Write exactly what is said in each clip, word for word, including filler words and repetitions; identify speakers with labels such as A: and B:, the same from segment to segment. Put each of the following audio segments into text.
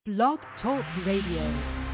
A: Blog Talk Radio.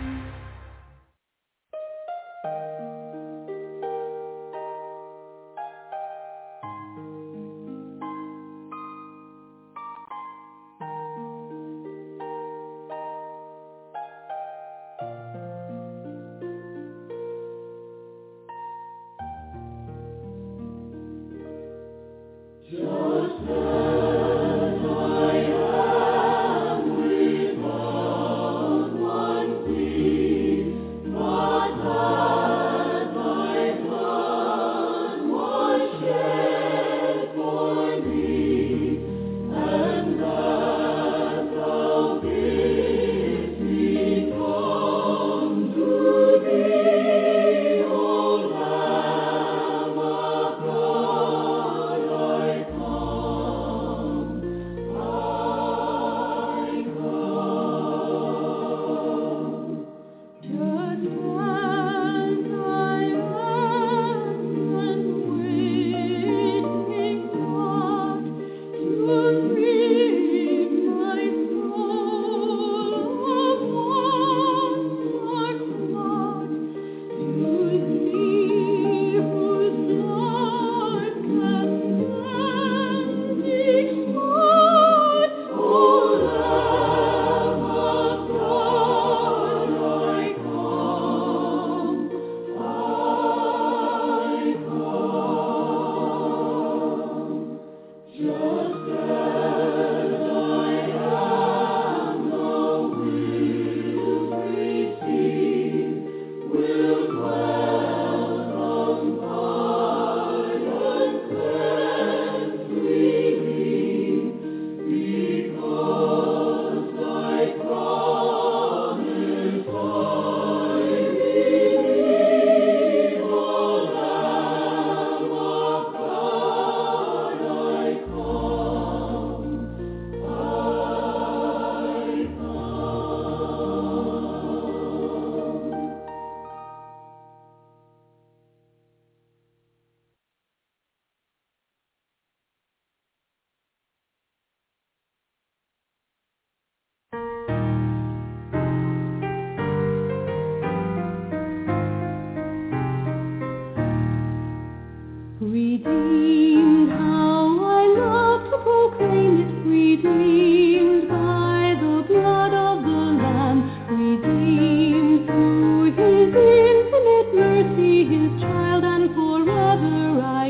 B: Redeemed, how I love to proclaim it, redeemed by the blood of the Lamb, redeemed through His infinite mercy, His child, and forever I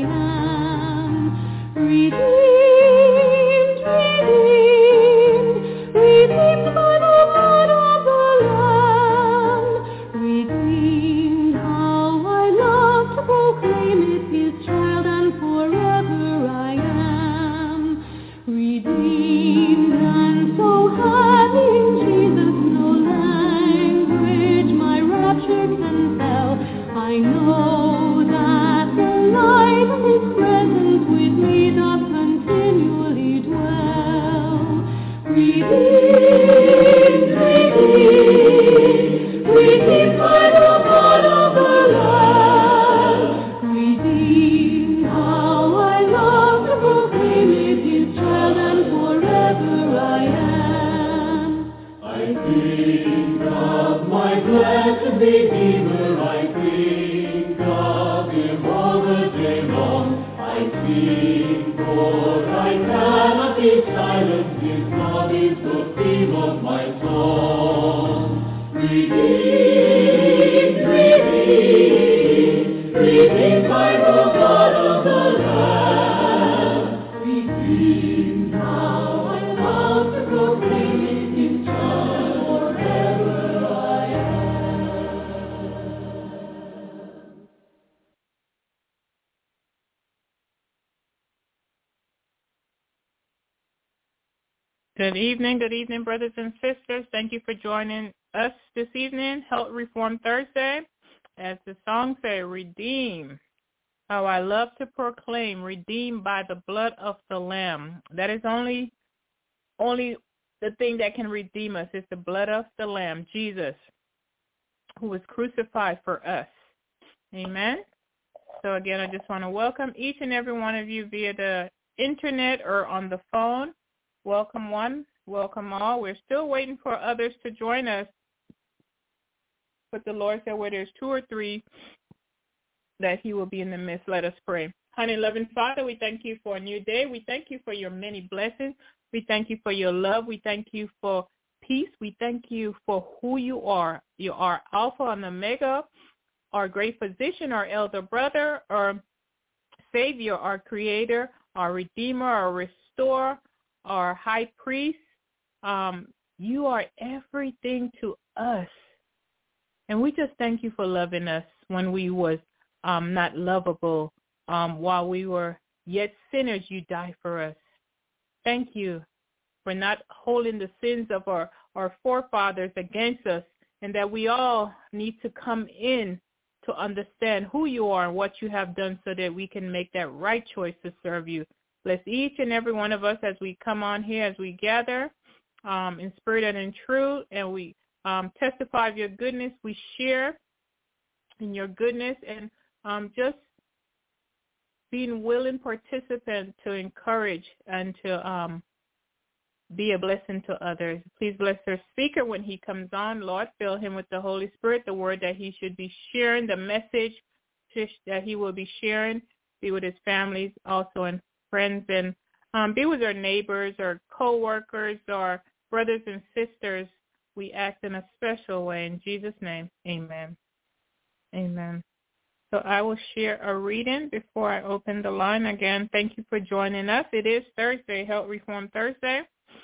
B: am. Redeemed, redeemed, redeemed by the blood of the Lamb, redeemed, how I love to proclaim it, His child. Forever I am redeemed, and so having Jesus no language my rapture can tell, I know that the light of His presence with me doth continually dwell. Redeemed, redeemed, redeemed by the blood of the Lamb, redeemed, how I love to proclaim it, His child, and forever I am. I think of my blessed Redeemer, I think of Him all the day long. I think, for I cannot be silent, His love is the theme of my song. Redeemed, redeemed, redeemed by the blood of the Lamb, redeemed, how I love to proclaim it, His child, forever I am.
C: Good evening, good evening, brothers and sisters. Thank you for joining us this evening, Health Reform Thursday. As the song says, redeem. How I love to proclaim, redeemed by the blood of the Lamb. That is only, only the thing that can redeem us is the blood of the Lamb, Jesus, who was crucified for us. Amen. So again, I just want to welcome each and every one of you via the internet or on the phone. Welcome one welcome all. We're still waiting for others to join us. But the Lord said where there's two or three, that he will be in the midst. Let us pray. Honey, loving Father, we thank you for a new day. We thank you for your many blessings. We thank you for your love. We thank you for peace. We thank you for who you are. You are Alpha and Omega, our great physician, our elder brother, our Savior, our creator, our redeemer, our restorer, our high priest. Um, you are everything to us. And we just thank you for loving us when we was um, not lovable. Um, while we were yet sinners, you died for us. Thank you for not holding the sins of our, our forefathers against us, and that we all need to come in to understand who you are and what you have done so that we can make that right choice to serve you. Bless each and every one of us as we come on here, as we gather um, in spirit and in truth, and we um, testify of your goodness. We share in your goodness and um, just being willing participant to encourage and to um, be a blessing to others. Please bless our speaker when he comes on. Lord, fill him with the Holy Spirit, the word that he should be sharing, the message that he will be sharing. Be with his families also and friends, and um, be with our neighbors, our co-workers, our brothers and sisters. We act in a special way. In Jesus' name, amen. Amen. So I will share a reading before I open the line again. Thank you for joining us. It is Thursday, Health Reform Thursday.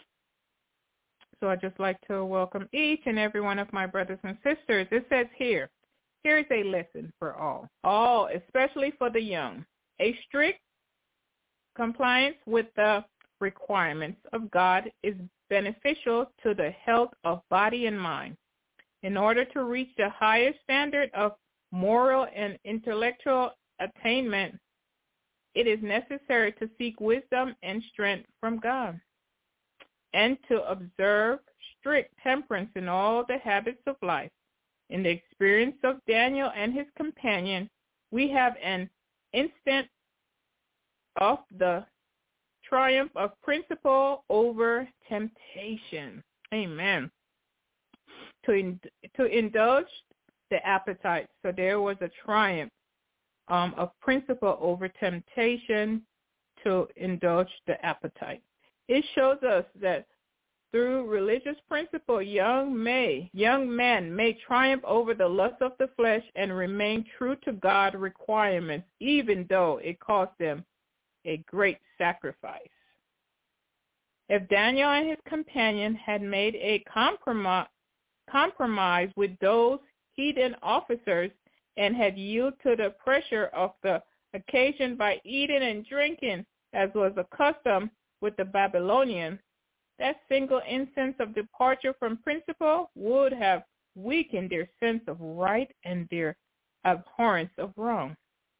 C: So I'd just like to welcome each and every one of my brothers and sisters. It says here, here is a lesson for all, all, especially for the young. A strict compliance with the requirements of God is beneficial to the health of body and mind. In order to reach the highest standard of moral and intellectual attainment, it is necessary to seek wisdom and strength from God, and to observe strict temperance in all the habits of life. In the experience of Daniel and his companion, we have an instant of the triumph of principle over temptation. Amen. To in, to indulge the appetite. So there was a triumph um, of principle over temptation to indulge the appetite. It shows us that through religious principle, young may, young men may triumph over the lust of the flesh and remain true to God's requirements, even though it cost them a great sacrifice. If Daniel and his companion had made a compromise, compromise with those heathen officers and had yielded to the pressure of the occasion by eating and drinking, as was the custom with the Babylonians, that single instance of departure from principle would have weakened their sense of right and their abhorrence of wrong.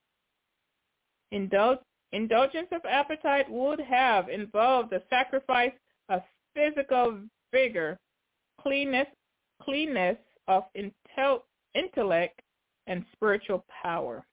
C: Indul- indulgence of appetite would have involved the sacrifice of physical vigor, cleanness, cleanness of intel- intellect, and spiritual power.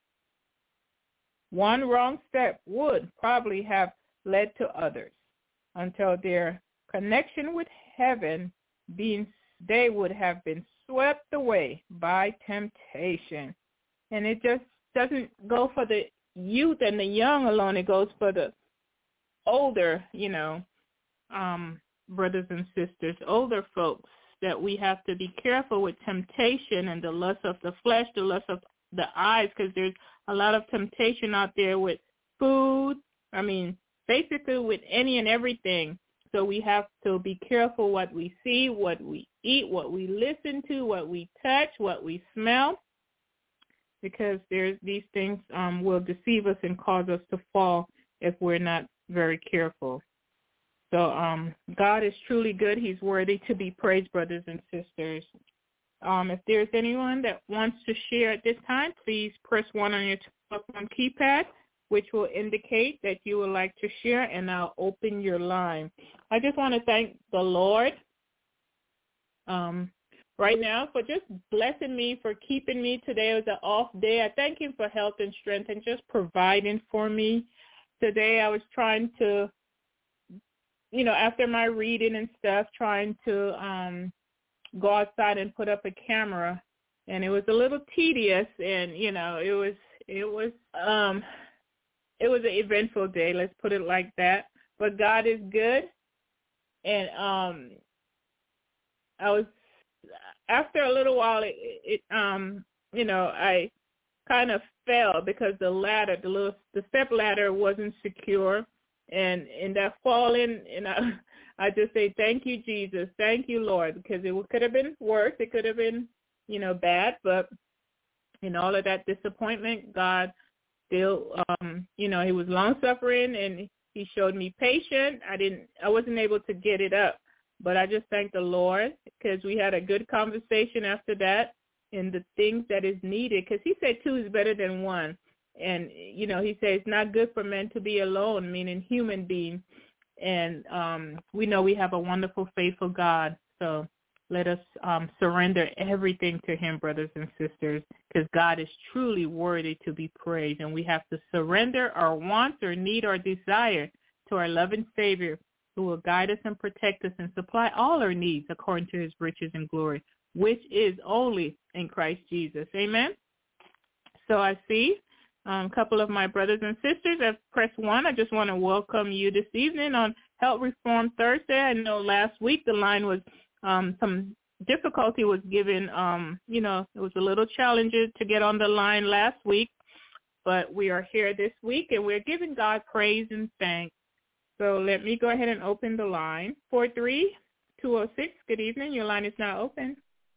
C: One wrong step would probably have led to others, until their connection with heaven being, they would have been swept away by temptation. And it just doesn't go for the youth and the young alone. It goes for the older, you know, um, brothers and sisters, older folks, that we have to be careful with temptation and the lust of the flesh, the lust of the eyes, because there's a lot of temptation out there with food. I mean, basically with any and everything. So we have to be careful what we see, what we eat, what we listen to, what we touch, what we smell, because there's these things um, will deceive us and cause us to fall if we're not very careful. So um, God is truly good. He's worthy to be praised, brothers and sisters. Um, if there's anyone that wants to share at this time, please press one on your telephone keypad, which will indicate that you would like to share, and I'll open your line. I just want to thank the Lord um, right now for just blessing me, for keeping me. Today was an off day. I thank him for health and strength and just providing for me. Today I was trying to you know, after my reading and stuff, trying to um, go outside and put up a camera, and it was a little tedious, and you know, it was it was um, it was an eventful day. Let's put it like that. But God is good, and um, I was after a little while, it, it um, you know, I kind of fell because the ladder, the little the step ladder wasn't secure. And in that falling, and I, I just say, thank you, Jesus. Thank you, Lord, because it could have been worse. It could have been, you know, bad. But in all of that disappointment, God still, um, you know, he was long-suffering, and he showed me patience. I didn't, I wasn't able to get it up. But I just thank the Lord because we had a good conversation after that and the things that is needed, because he said two is better than one. And, you know, he says it's not good for men to be alone, meaning human being. And um, we know we have a wonderful, faithful God. So let us um, surrender everything to him, brothers and sisters, because God is truly worthy to be praised. And we have to surrender our wants or need or desire to our loving Savior, who will guide us and protect us and supply all our needs according to his riches and glory, which is only in Christ Jesus. Amen? So I see Um, a couple of my brothers and sisters have pressed one. I just want to welcome you this evening on Health Reform Thursday. I know last week the line was, um, some difficulty was given, um, you know, it was a little challenging to get on the line last week, but we are here this week, and we're giving God praise and thanks. So let me go ahead and open the line. four three two oh six, good evening. Your line is now open.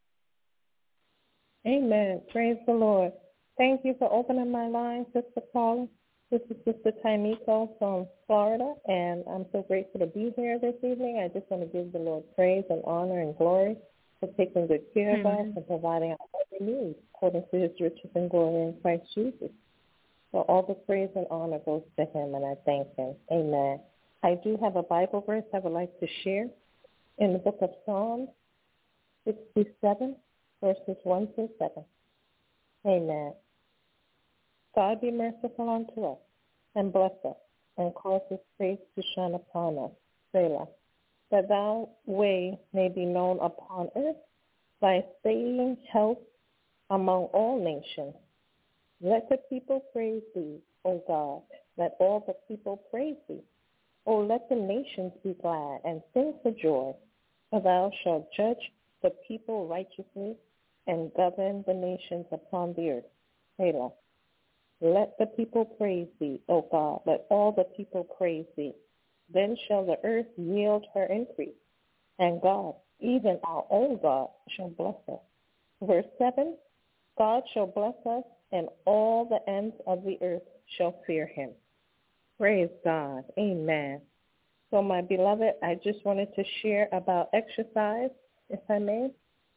D: Amen. Praise the Lord. Thank you for opening my line, Sister Paula. This is Sister Taimiko from Florida, and I'm so grateful to be here this evening. I just want to give the Lord praise and honor and glory for taking good care of us and providing our every need according to his riches and glory in Christ Jesus. So all the praise and honor goes to him, and I thank him. Amen. I do have a Bible verse I would like to share in the book of Psalms sixty-seven, verses one through seven. Amen. God be merciful unto us, and bless us, and cause his face to shine upon us, Selah, that thy way may be known upon earth, thy saving health among all nations. Let the people praise thee, O God. Let all the people praise thee. O let the nations be glad and sing for joy, for thou shalt judge the people righteously and govern the nations upon the earth. Selah. Let the people praise thee, O God. Let all the people praise thee. Then shall the earth yield her increase, and God, even our own God, shall bless us. Verse seven, God shall bless us, and all the ends of the earth shall fear him. Praise God. Amen. So, my beloved, I just wanted to share about exercise, if I may.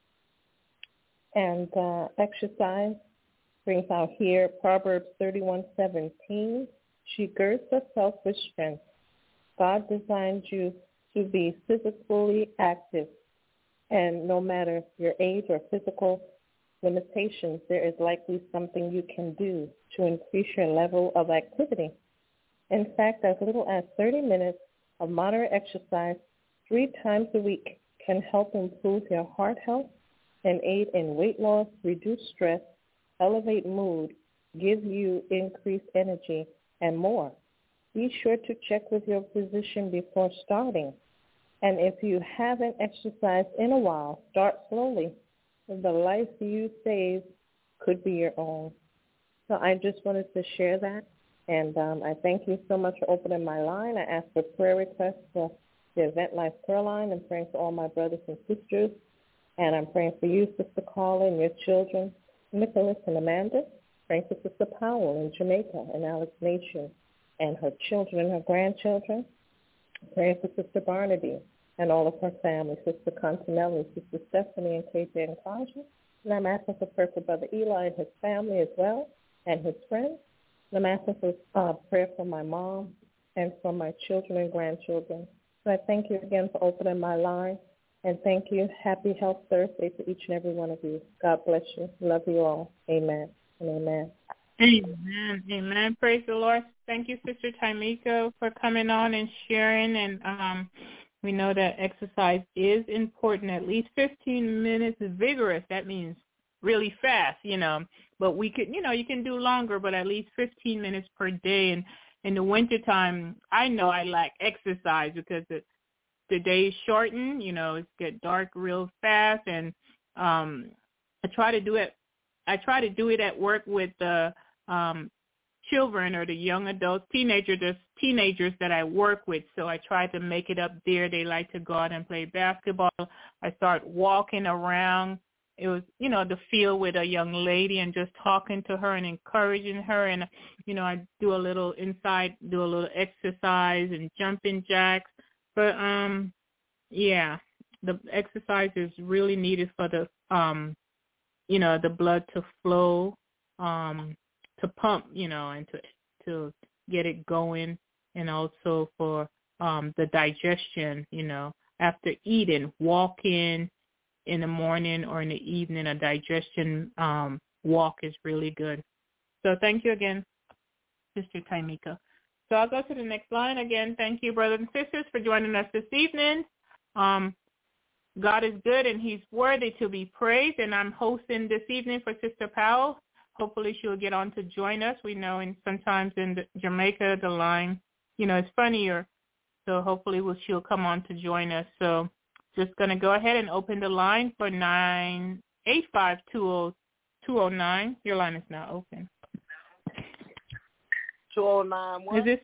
D: And uh, exercise brings out here Proverbs thirty-one seventeen. She girds herself with strength. God designed you to be physically active, and no matter your age or physical limitations, there is likely something you can do to increase your level of activity. In fact, as little as thirty minutes of moderate exercise three times a week can help improve your heart health and aid in weight loss, reduce stress, elevate mood, give you increased energy, and more. Be sure to check with your physician before starting. And if you haven't exercised in a while, start slowly. The life you save could be your own. So I just wanted to share that. And um, I thank you so much for opening my line. I ask for prayer requests for the Event Life prayer line. I'm praying for all my brothers and sisters. And I'm praying for you, Sister Carla, and your children, Nicholas and Amanda. Praying for Sister Powell in Jamaica and Alex Nation and her children and her grandchildren. Praying for Sister Barnaby and all of her family, Sister Continelli, Sister Stephanie, and K J and Kaja. And I'm asking for prayer for Brother Eli and his family as well, and his friends. And I'm asking for uh, prayer for my mom and for my children and grandchildren. So I thank you again for opening my line. And thank you. Happy Health Thursday to each and every one of you. God bless you. Love you all. Amen and amen.
C: Amen. Amen. Praise the Lord. Thank you, Sister Tamika, for coming on and sharing. And um, we know that exercise is important. At least fifteen minutes is vigorous. That means really fast, you know. But we could, you know, you can do longer, but at least fifteen minutes per day. And in the wintertime, I know I like exercise because the, the days shorten, you know, it get dark real fast. And um, I try to do it. I try to do it at work with the um, children or the young adults, teenagers, there's teenagers that I work with. So I try to make it up there. They like to go out and play basketball. I start walking around. It was, you know, the field with a young lady and just talking to her and encouraging her. And, you know, I do a little inside, do a little exercise and jumping jacks. But, um, yeah, the exercise is really needed for the, um, you know, the blood to flow, um, to pump, you know, and to to get it going, and also for um, the digestion, you know, after eating, walking in the morning or in the evening, a digestion um, walk is really good. So thank you again, Sister Tamika. So I'll go to the next line again. Thank you, brothers and sisters, for joining us this evening. Um, God is good, and he's worthy to be praised, and I'm hosting this evening for Sister Powell. Hopefully she'll get on to join us. We know in sometimes in the, Jamaica, the line, you know, is funnier, so hopefully we'll, she'll come on to join us. So just going to go ahead and open the line for nine eight five two zero nine. Your line is now open.
E: two oh nine what?
C: Is this?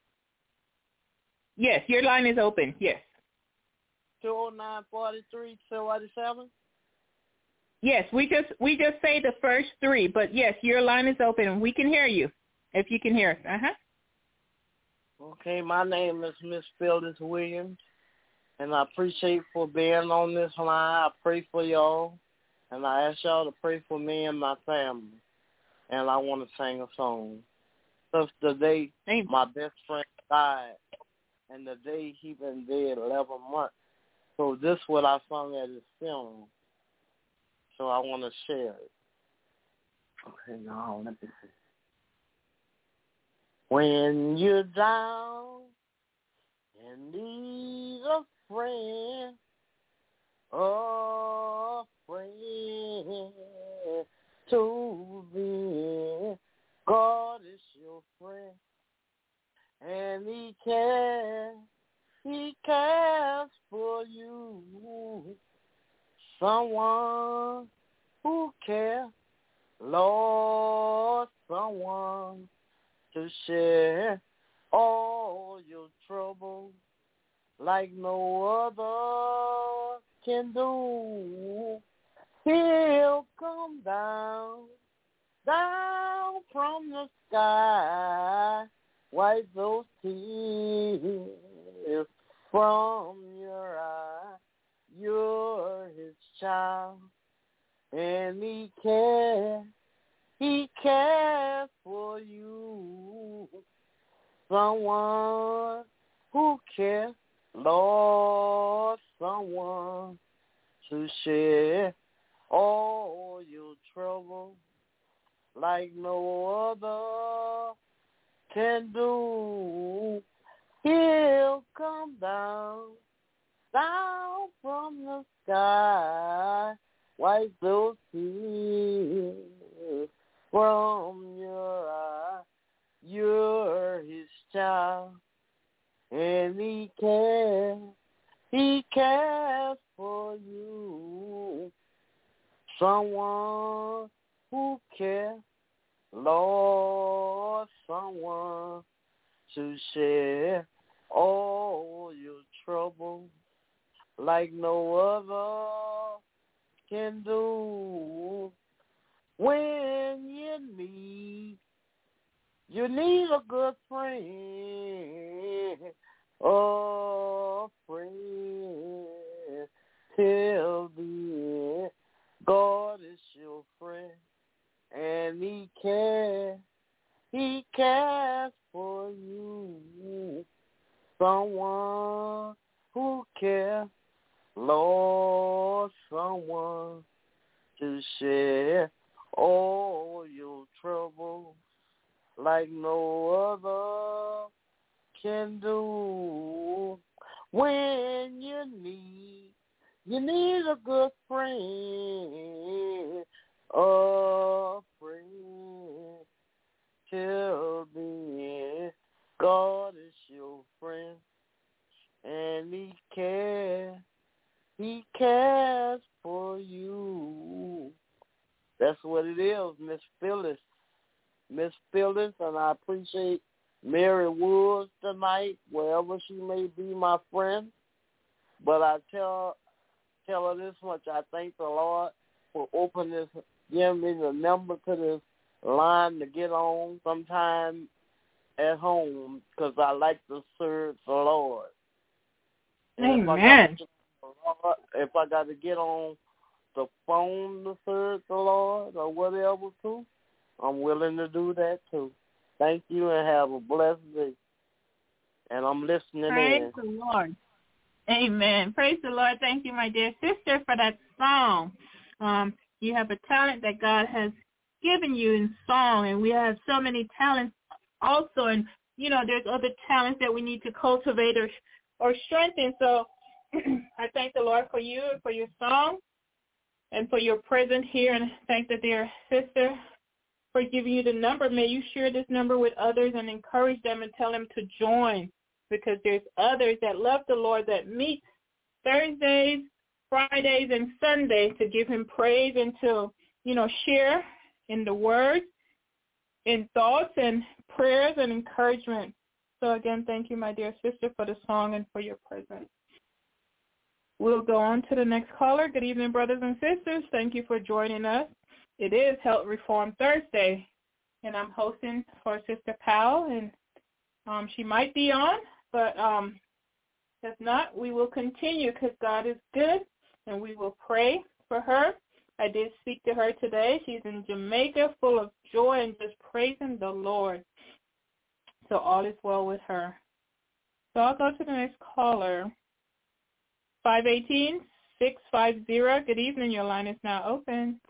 C: Yes, your line is open, yes.
E: two oh nine, forty-three, forty-seven?
C: Yes, we just we just say the first three, but yes, your line is open. We can hear you, if you can hear us. Uh-huh.
E: Okay, my name is Miss Phyllis Williams, and I appreciate for being on this line. I pray for y'all, and I ask y'all to pray for me and my family, and I want to sing a song. Because the day my best friend died, and the day he been dead eleven months, so this is what I sung at his funeral. So I want to share it. Okay, now let me see. When you're down and need a friend, a friend to be, God is your friend, and he cares, he cares for you. Someone who cares, Lord, someone to share all your troubles like no other can do. He'll come down, down from the sky, wipe those tears from your eyes. You're his child, and he cares, he cares for you. Someone who cares, Lord, someone to share all your trouble like no other can do. He'll come down, down from the sky, wipe those tears from your eye. You're his child, and he cares, he cares for you. Someone who cares, Lord, someone to share all your troubles like no other can do. When you need, you need a good friend, a friend till the end. God is your friend, and he cares, he cares for you. Someone who cares, Lord, someone to share all your trouble like no other can do. When you need, you need a good friend, a friend. Till the end, God is your friend, and He cares, He cares for you. That's what it is, Miss Phyllis. Miss Phyllis, and I appreciate Mary Woods tonight, wherever she may be, my friend. But I tell tell her this much: I thank the Lord for opening this, giving me the number to this line to get on sometime at home, because I like to serve the Lord. And
C: Amen.
E: If I, Lord, if I got to get on the phone to serve the Lord or whatever too, I'm willing to do that too. Thank you and have a blessed day. And I'm listening
C: Praise
E: in.
C: the Lord. Amen. Praise the Lord. Thank you, my dear sister, for that song. Um, you have a talent that God has given you in song, and we have so many talents also, and you know there's other talents that we need to cultivate or or strengthen. So I thank the Lord for you and for your song and for your presence here, and thank the dear sister for giving you the number. May you share this number with others and encourage them and tell them to join, because there's others that love the Lord that meet Thursdays, Fridays, and Sundays to give Him praise and to, you know, share in the Word, in thoughts and prayers and encouragement. So again, thank you, my dear sister, for the song and for your presence. We'll go on to the next caller. Good evening, brothers and sisters. Thank you for joining us. It is Health Reform Thursday, and I'm hosting for Sister Powell, and um, she might be on, but um, if not, we will continue because God is good, and we will pray for her. I did speak to her today. She's in Jamaica, full of joy and just praising the Lord. So all is well with her. So I'll go to the next caller. five one eight, six five zero. Good evening. Your line is now open.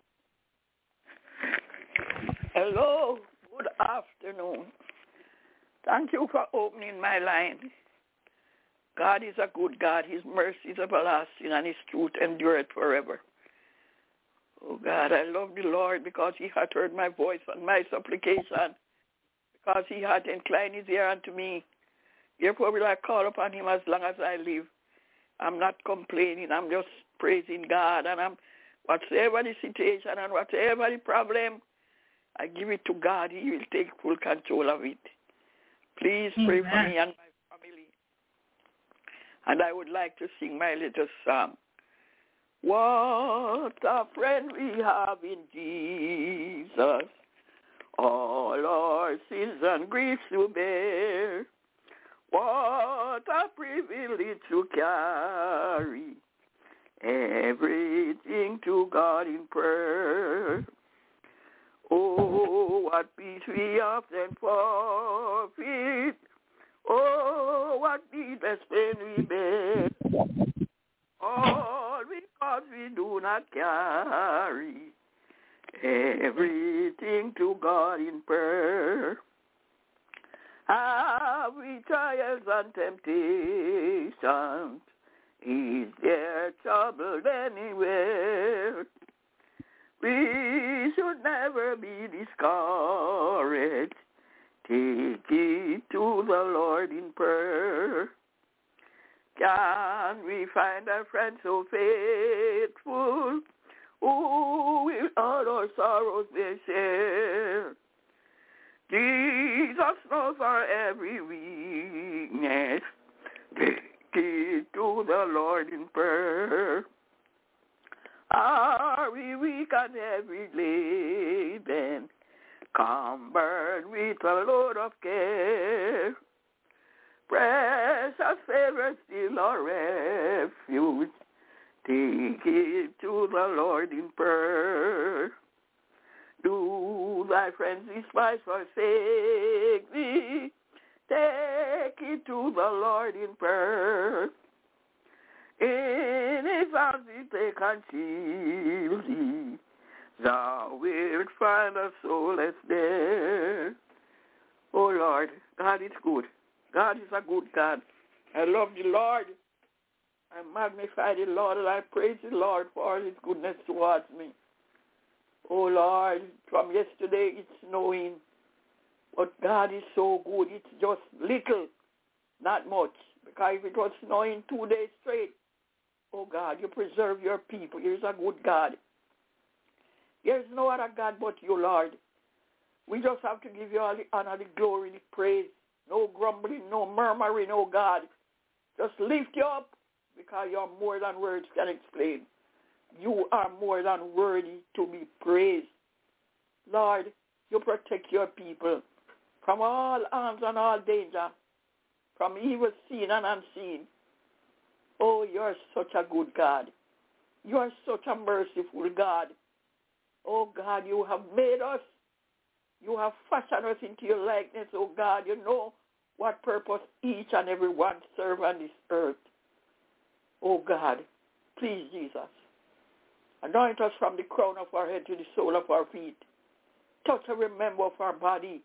F: Hello. Good afternoon. Thank you for opening my line. God is a good God. His mercy is everlasting, and His truth endureth forever. Oh, God, I love the Lord because He hath heard my voice and my supplication, because He hath inclined His ear unto me. Therefore will I call upon Him as long as I live. I'm not complaining. I'm just praising God. And I'm, whatever the situation and whatever the problem, I give it to God. He will take full control of it. Please pray
C: Amen.
F: for me and my family. And I would like to sing my little song. What a friend we have in Jesus, all our sins and griefs to bear. What a privilege to carry everything to God in prayer. Oh, what peace we often forfeit. Oh, what needless pain we bear. All because we do not carry everything to God in prayer. Have we trials and temptations? Is there trouble anywhere? We should never be discouraged. Take it to the Lord in prayer. Can we find a friend so faithful who will all our sorrows bear share? Jesus knows our every weakness. Take it to the Lord in prayer. Are we weak and heavy laden, cumbered with a load of care? Precious Savior, still our refuge. Take it to the Lord in prayer. Do thy friends despise, forsake thee? Take it to the Lord in prayer. In His arms they can shield thee. Thou wilt find a solace there. Oh, Lord, God is good. God is a good God. I love the Lord. I magnify the Lord, and I praise the Lord for all his goodness towards me. Oh, Lord, from yesterday it's snowing. But God is so good. It's just little, not much. Because if it was snowing two days straight, oh, God, you preserve your people. You're a good God. There's no other God but you, Lord. We just have to give you all the honor, the glory, the praise. No grumbling, no murmuring, oh, God. Just lift you up because you're more than words can explain. You are more than worthy to be praised. Lord, you protect your people from all harms and all danger, from evil seen and unseen. Oh, you're such a good God. You are such a merciful God. Oh, God, you have made us. You have fashioned us into your likeness, oh, God. You know what purpose each and every one serve on this earth. Oh, God, please, Jesus, anoint us from the crown of our head to the sole of our feet. Touch every member of our body.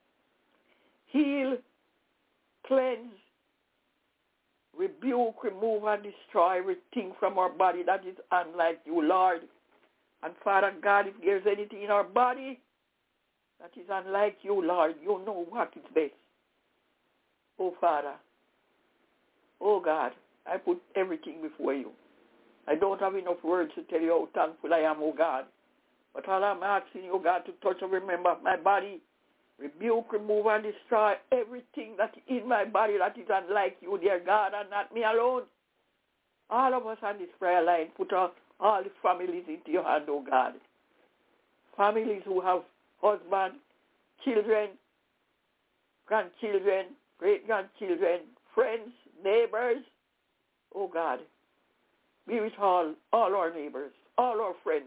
F: Heal, cleanse, rebuke, remove, and destroy everything from our body that is unlike you, Lord. And Father God, if there's anything in our body that is unlike you, Lord, you know what is best. Oh, Father, oh, God, I put everything before you. I don't have enough words to tell you how thankful I am, oh, God. But all I'm asking you, God, to touch and remember my body, rebuke, remove, and destroy everything that is in my body that is unlike you, dear God, and not me alone. All of us on this prayer line, put all, all the families into your hand, oh, God. Families who have husband, children, grandchildren, great-grandchildren, friends, neighbors. Oh, God, be with all, all our neighbors, all our friends,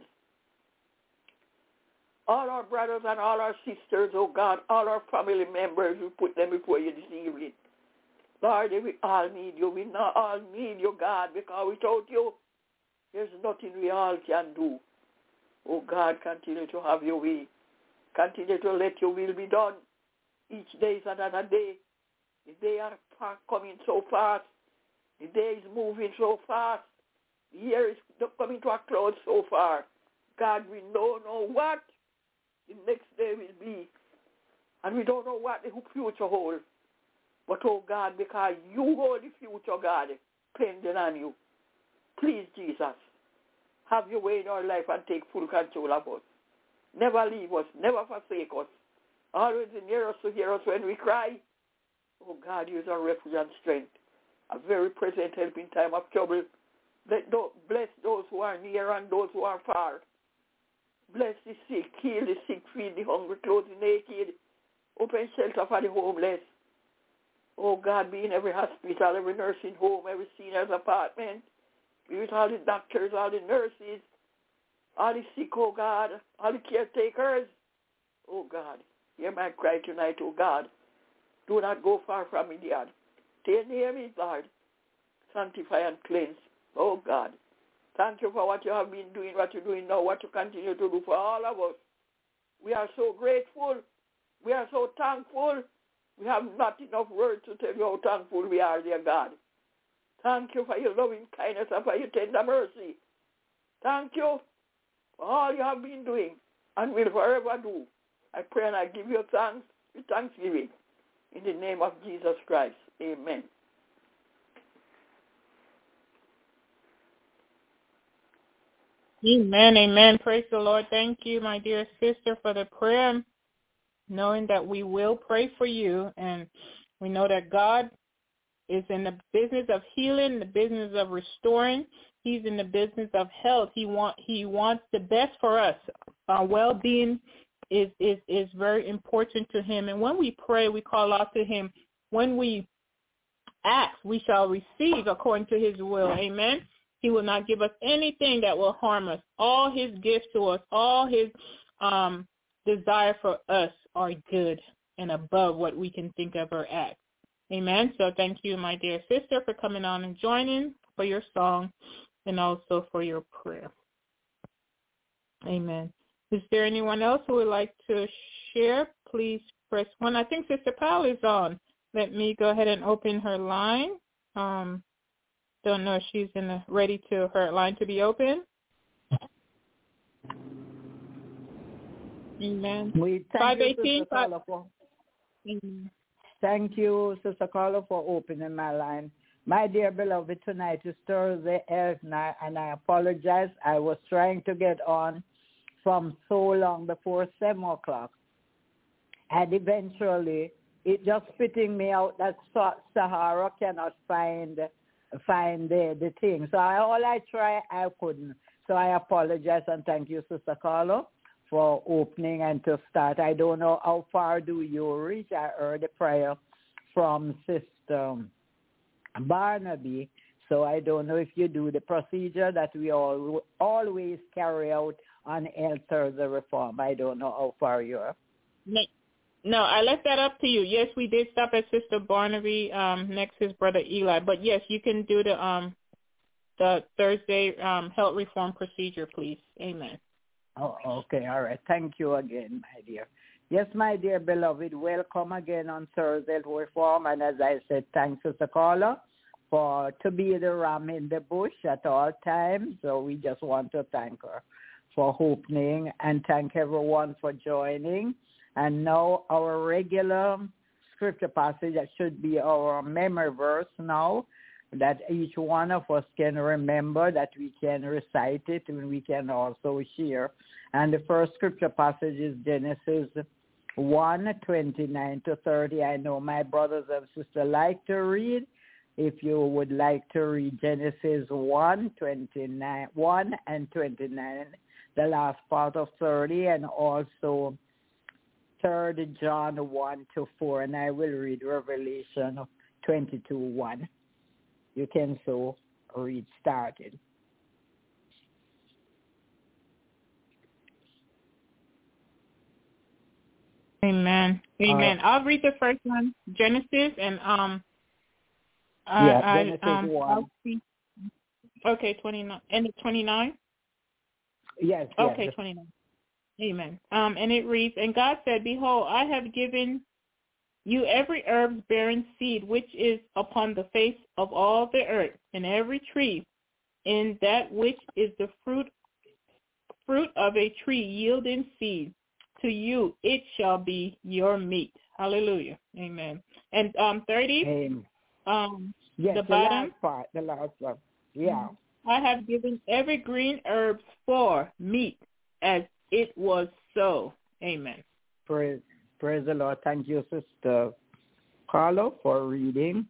F: all our brothers and all our sisters, oh, God, all our family members. We put them before you this evening. Lord, we all need you. We not all need you, God, because without you, there's nothing we all can do. Oh, God, continue to have your way. Continue to let your will be done. Each day is another day. The day are coming so fast. The day is moving so fast. The year is coming to a close so far. God, we don't know what the next day will be. And we don't know what the future holds. But, oh, God, because you hold the future, God, pending on you. Please, Jesus, have your way in our life and take full control of us. Never leave us. Never forsake us. Always near us to hear us when we cry. Oh, God, use our refuge and strength. A very present help in time of trouble. Bless those who are near and those who are far. Bless the sick, heal the sick, feed the hungry, clothe the naked. Open shelter for the homeless. Oh, God, be in every hospital, every nursing home, every senior's apartment. Be with all the doctors, all the nurses, all the sick, oh, God, all the caretakers. Oh, God, hear my cry tonight, oh, God. Do not go far from me, dear. Stay near me, Lord. Sanctify and cleanse. Oh, God. Thank you for what you have been doing, what you're doing now, what you continue to do for all of us. We are so grateful. We are so thankful. We have not enough words to tell you how thankful we are, dear God. Thank you for your loving kindness and for your tender mercy. Thank you for all you have been doing and will forever do. I pray and I give you thanks with thanksgiving. In the name of Jesus Christ. Amen.
C: Amen, amen. Praise the Lord. Thank you, my dear sister, for the prayer, knowing that we will pray for you. And we know that God is in the business of healing, the business of restoring. He's in the business of health. He want He wants the best for us. Our well-being is, is, is very important to him. And when we pray, we call out to him. When we ask, we shall receive according to his will. Amen. He will not give us anything that will harm us. All his gifts to us, all his um, desire for us are good and above what we can think of or act. Amen. So thank you, my dear sister, for coming on and joining, for your song, and also for your prayer. Amen. Is there anyone else who would like to share? Please press one. I think Sister Powell is on. Let me go ahead and open her line. Um, don't know if she's in the, ready to her line to be open. Amen.
G: We thank
C: five
G: you,
C: eighteen,
G: Sister Carla, for, thank you, Sister Carla, for opening my line. My dear beloved, tonight is Thursday, and I, and I apologize. I was trying to get on from so long before seven o'clock. And eventually, it just spitting me out that Sahara cannot find find the, the thing. So I, all I try, I couldn't. So I apologize and thank you, Sister Carla, for opening and to start. I don't know how far do you reach. I heard a prayer from Sister Barnaby. So I don't know if you do the procedure that we all always carry out on Elter the Reform. I don't know how far you are.
C: No, I left that up to you. Yes, we did stop at Sister Barnaby. Um, next is Brother Eli. But yes, you can do the um the Thursday um health reform procedure, please. Amen.
G: Oh, okay, all right. Thank you again, my dear. Yes, my dear beloved, welcome again on Thursday Reform. And as I said, thanks, Sister Carla, for to be the ram in the bush at all times. So we just want to thank her for opening and thank everyone for joining. And now our regular scripture passage that should be our memory verse now, that each one of us can remember, that we can recite it and we can also share. And the first scripture passage is Genesis one, twenty-nine to thirty. I know my brothers and sisters like to read. If you would like to read Genesis one, twenty-nine, one and twenty-nine, the last part of thirty, and also Third John one to four, and I will read Revelation twenty-two one. You can so read started.
C: Amen. Amen.
G: Uh,
C: I'll read the first one, Genesis, and um,
G: yeah,
C: I,
G: Genesis
C: I, um,
G: one.
C: I'll see. Okay, twenty-nine. And twenty-nine.
G: Yes.
C: Okay,
G: yes.
C: twenty-nine. Amen. Um, and it reads, and God said, behold, I have given you every herb bearing seed which is upon the face of all the earth, and every tree in that which is the fruit fruit of a tree yielding seed. To you it shall be your meat. Hallelujah. Amen. And um, thirty.
G: Amen.
C: Um,
G: yes,
C: the,
G: the
C: bottom.
G: last part. The last one. Yeah.
C: I have given every green herb for meat, as it was so. Amen.
G: Praise, praise the Lord. Thank you, Sister Carla, for reading.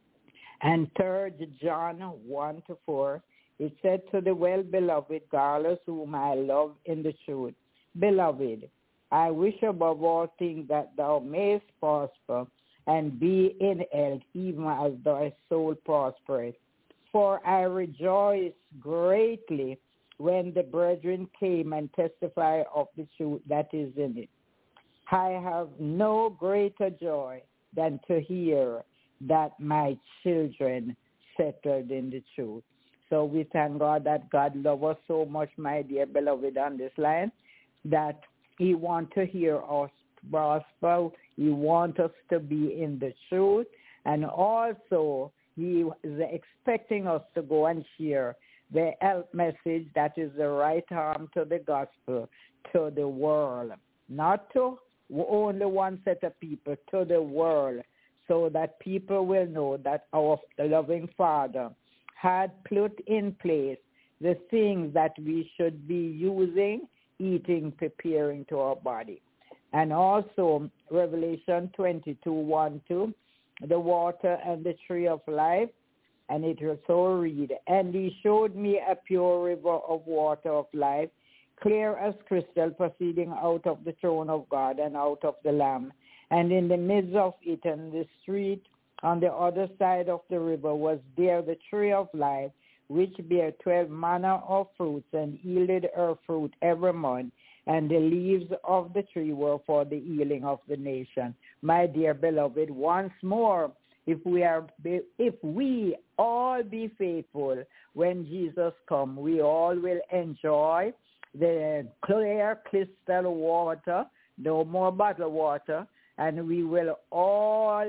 G: And Third John one to four, it said, to the well-beloved Gallus, whom I love in the truth, beloved, I wish above all things that thou mayest prosper and be in health, even as thy soul prospereth. For I rejoice greatly when the brethren came and testified of the truth that is in it. I have no greater joy than to hear that my children settled in the truth. So we thank God that God loves us so much, my dear beloved, on this line, that he wants to hear us prosper. He wants us to be in the truth. And also, he is expecting us to go and share the health message that is the right arm to the gospel, to the world. Not to only one set of people, to the world, so that people will know that our loving Father had put in place the things that we should be using, eating, preparing to our body. And also Revelation twenty-two, one, two, the water and the tree of life, and it will so read, and he showed me a pure river of water of life, clear as crystal, proceeding out of the throne of God and out of the Lamb. And in the midst of it, and the street on the other side of the river, was there the tree of life, which bare twelve manner of fruits, and yielded her fruit every month. And the leaves of the tree were for the healing of the nation. My dear beloved, once more, if we are, if we all be faithful when Jesus comes, we all will enjoy the clear crystal water, no more bottled water, and we will all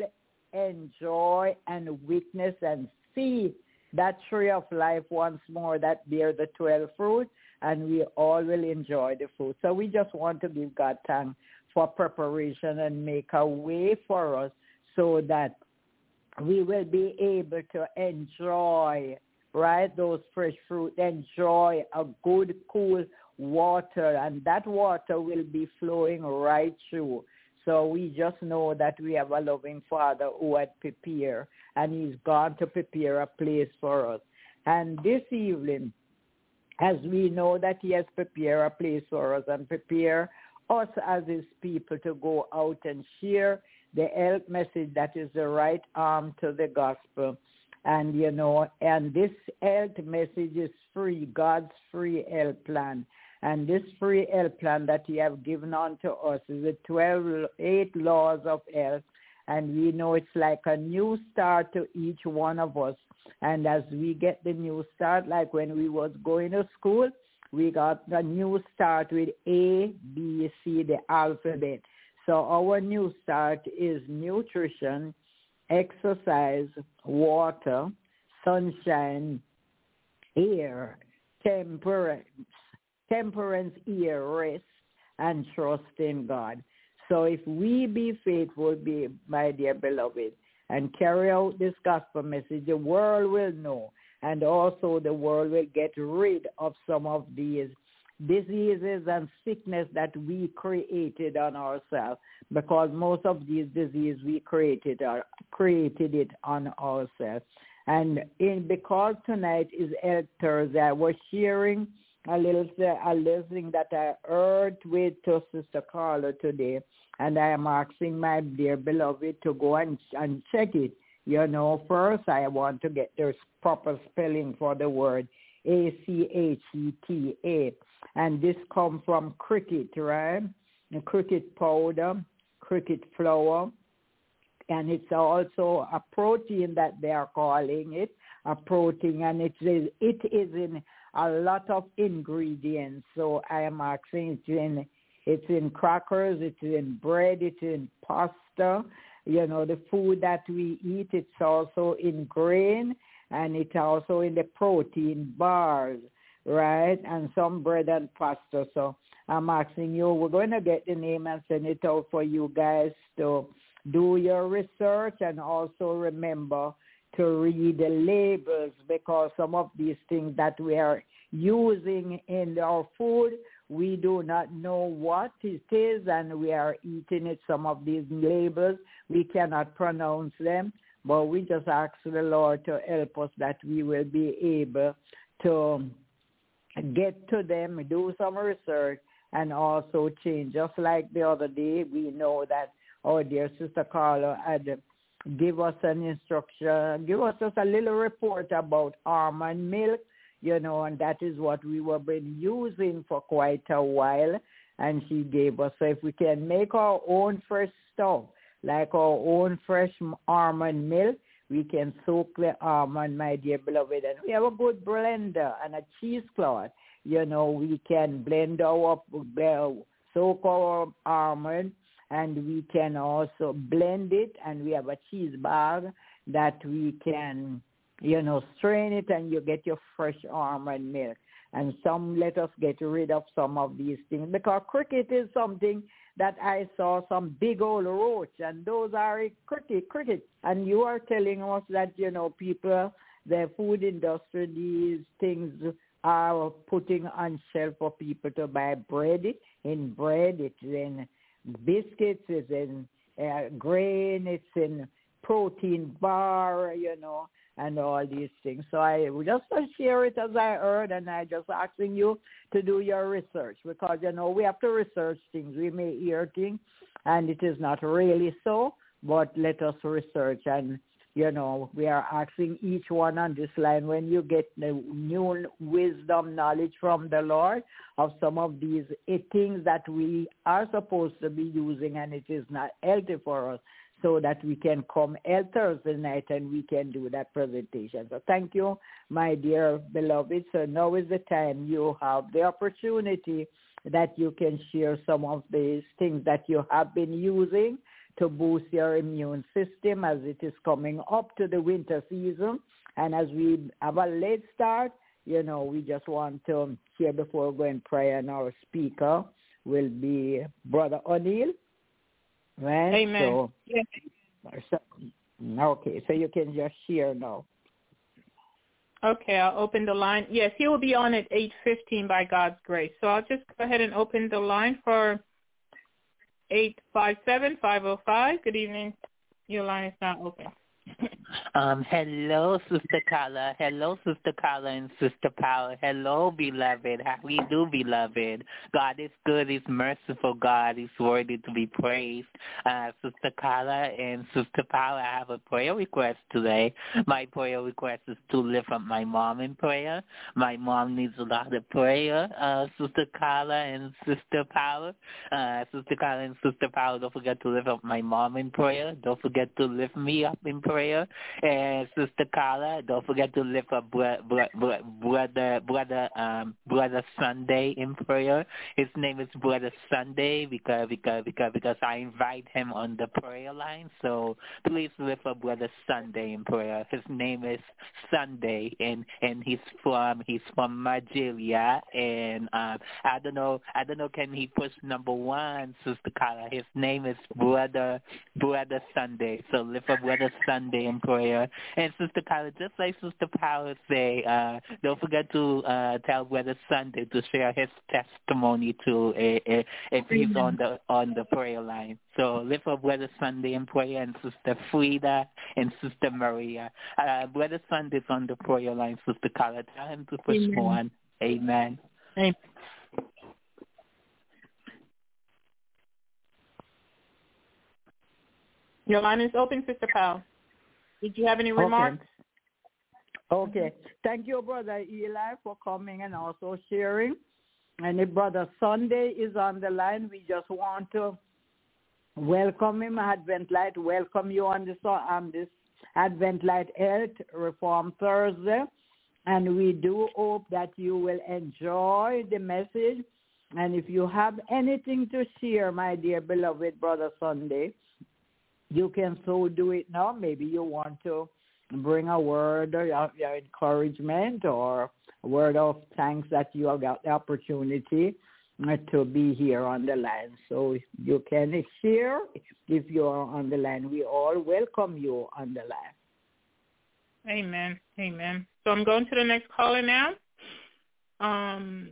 G: enjoy and witness and see that tree of life once more that bear the twelve fruit, and we all will enjoy the fruit. So we just want to give God thanks for preparation and make a way for us so that we will be able to enjoy, right, those fresh fruit, enjoy a good, cool water, and that water will be flowing right through. So we just know that we have a loving Father who had prepared, and he's gone to prepare a place for us. And this evening, as we know that he has prepared a place for us and prepare us as his people to go out and share the health message that is the right arm to the gospel. And, you know, and this health message is free, God's free health plan. And this free health plan that he have given unto us is the twelve, eight laws of health. And we know it's like a new start to each one of us. And as we get the new start, like when we was going to school, we got a new start with A, B, C, the alphabet. So our new start is nutrition, exercise, water, sunshine, air, temperance, temperance, ear, rest, and trust in God. So if we be faithful, be, my dear beloved, and carry out this gospel message, the world will know, and also the world will get rid of some of these diseases and sickness that we created on ourselves, because most of these diseases we created are created it on ourselves. And in because tonight is Health Thursday, I was sharing a little a little thing that I heard with to Sister Carla today, and I am asking my dear beloved to go and and check it. You know, first I want to get the proper spelling for the word A C H E T A, and this comes from cricket, right? The cricket powder, cricket flour, and it's also a protein that they are calling it, a protein, and it is, it is in a lot of ingredients. So I am asking, it's in, it's in crackers, it's in bread, it's in pasta, you know, the food that we eat, it's also in grain, and it's also in the protein bars, right, and some bread and pasta. So I'm asking you, we're going to get the name and send it out for you guys to do your research, and also remember to read the labels, because some of these things that we are using in our food, we do not know what it is, and we are eating it. Some of these labels, we cannot pronounce them, but we just ask the Lord to help us that we will be able to get to them, do some research, and also change. Just like the other day, we know that our dear Sister Carla had give us an instruction, give us just a little report about almond milk, you know, and that is what we were been using for quite a while, and she gave us. So if we can make our own fresh stuff, like our own fresh almond milk, we can soak the almond, my dear beloved, and we have a good blender and a cheesecloth. You know, we can blend our, soak our almond, and we can also blend it, and we have a cheese bag that we can, you know, strain it, and you get your fresh almond milk. And some, let us get rid of some of these things, because cricket is something that I saw some big old roach, and those are cricket, cricket. And you are telling us that, you know, people, the food industry, these things are putting on shelf for people to buy bread. In bread, it's in biscuits, it's in uh, grain, it's in protein bar, you know, and all these things. So I just share it as I heard, and I just asking you to do your research, because, you know, we have to research things. We may hear things, and it is not really so, but let us research. And, you know, we are asking each one on this line, when you get the new wisdom, knowledge from the Lord of some of these things that we are supposed to be using, and it is not healthy for us, so that we can come Health Thursday night and we can do that presentation. So thank you, my dear beloved. So now is the time you have the opportunity that you can share some of these things that you have been using to boost your immune system as it is coming up to the winter season. And as we have a late start, you know, we just want to hear before we go in prayer, and our speaker will be Brother O'Neill. Right?
C: Amen.
G: So,
C: yes.
G: so, okay, so you can just share now.
C: Okay, I'll open the line. Yes, he will be on at eight fifteen by God's grace. So I'll just go ahead and open the line for eight five seven, five oh five. Good evening. Your line is now open.
H: Um, hello, Sister Carla. Hello, Sister Carla and Sister Power. Hello, beloved. How we do, beloved? God is good. He's merciful. God is worthy to be praised. Uh, Sister Carla and Sister Power, I have a prayer request today. My prayer request is to lift up my mom in prayer. My mom needs a lot of prayer. Uh, Sister Carla and Sister Power. Uh, Sister Carla and Sister Power, don't forget to lift up my mom in prayer. Don't forget to lift me up in prayer. And Sister Carla, don't forget to lift up bro- bro- bro- brother brother um brother Sunday in prayer. His name is Brother Sunday because because because because I invite him on the prayer line. So please lift up Brother Sunday in prayer. His name is Sunday, and and he's from he's from Nigeria. And um I don't know I don't know can he push number one, Sister Carla? His name is Brother Brother Sunday. So lift up Brother Sunday in prayer. And Sister Carla, just like Sister Power say, uh, don't forget to uh, tell Brother Sunday to share his testimony too, uh, uh, if he's on the on the prayer line. So lift up Brother Sunday in prayer, and Sister Frida and Sister Maria. Uh, Brother Sunday's on the prayer line, Sister Carla. Tell him to push
C: Amen.
H: one. Amen.
C: Amen. Your line is open, Sister Powell. Did you have any remarks?
G: Okay. okay. Thank you, Brother Eli, for coming and also sharing. And if Brother Sunday is on the line, we just want to welcome him. Advent Light, welcome you on this, on this Advent Light Health Reform Thursday. And we do hope that you will enjoy the message. And if you have anything to share, my dear beloved Brother Sunday, you can so do it now. Maybe you want to bring a word of your encouragement or a word of thanks that you have got the opportunity to be here on the line. So you can share if you are on the line. We all welcome you on the line.
C: Amen. Amen. So I'm going to the next caller now. Um,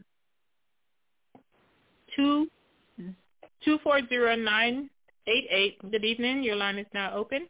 C: two two four zero nine eight eight. Good evening. Your line is now open.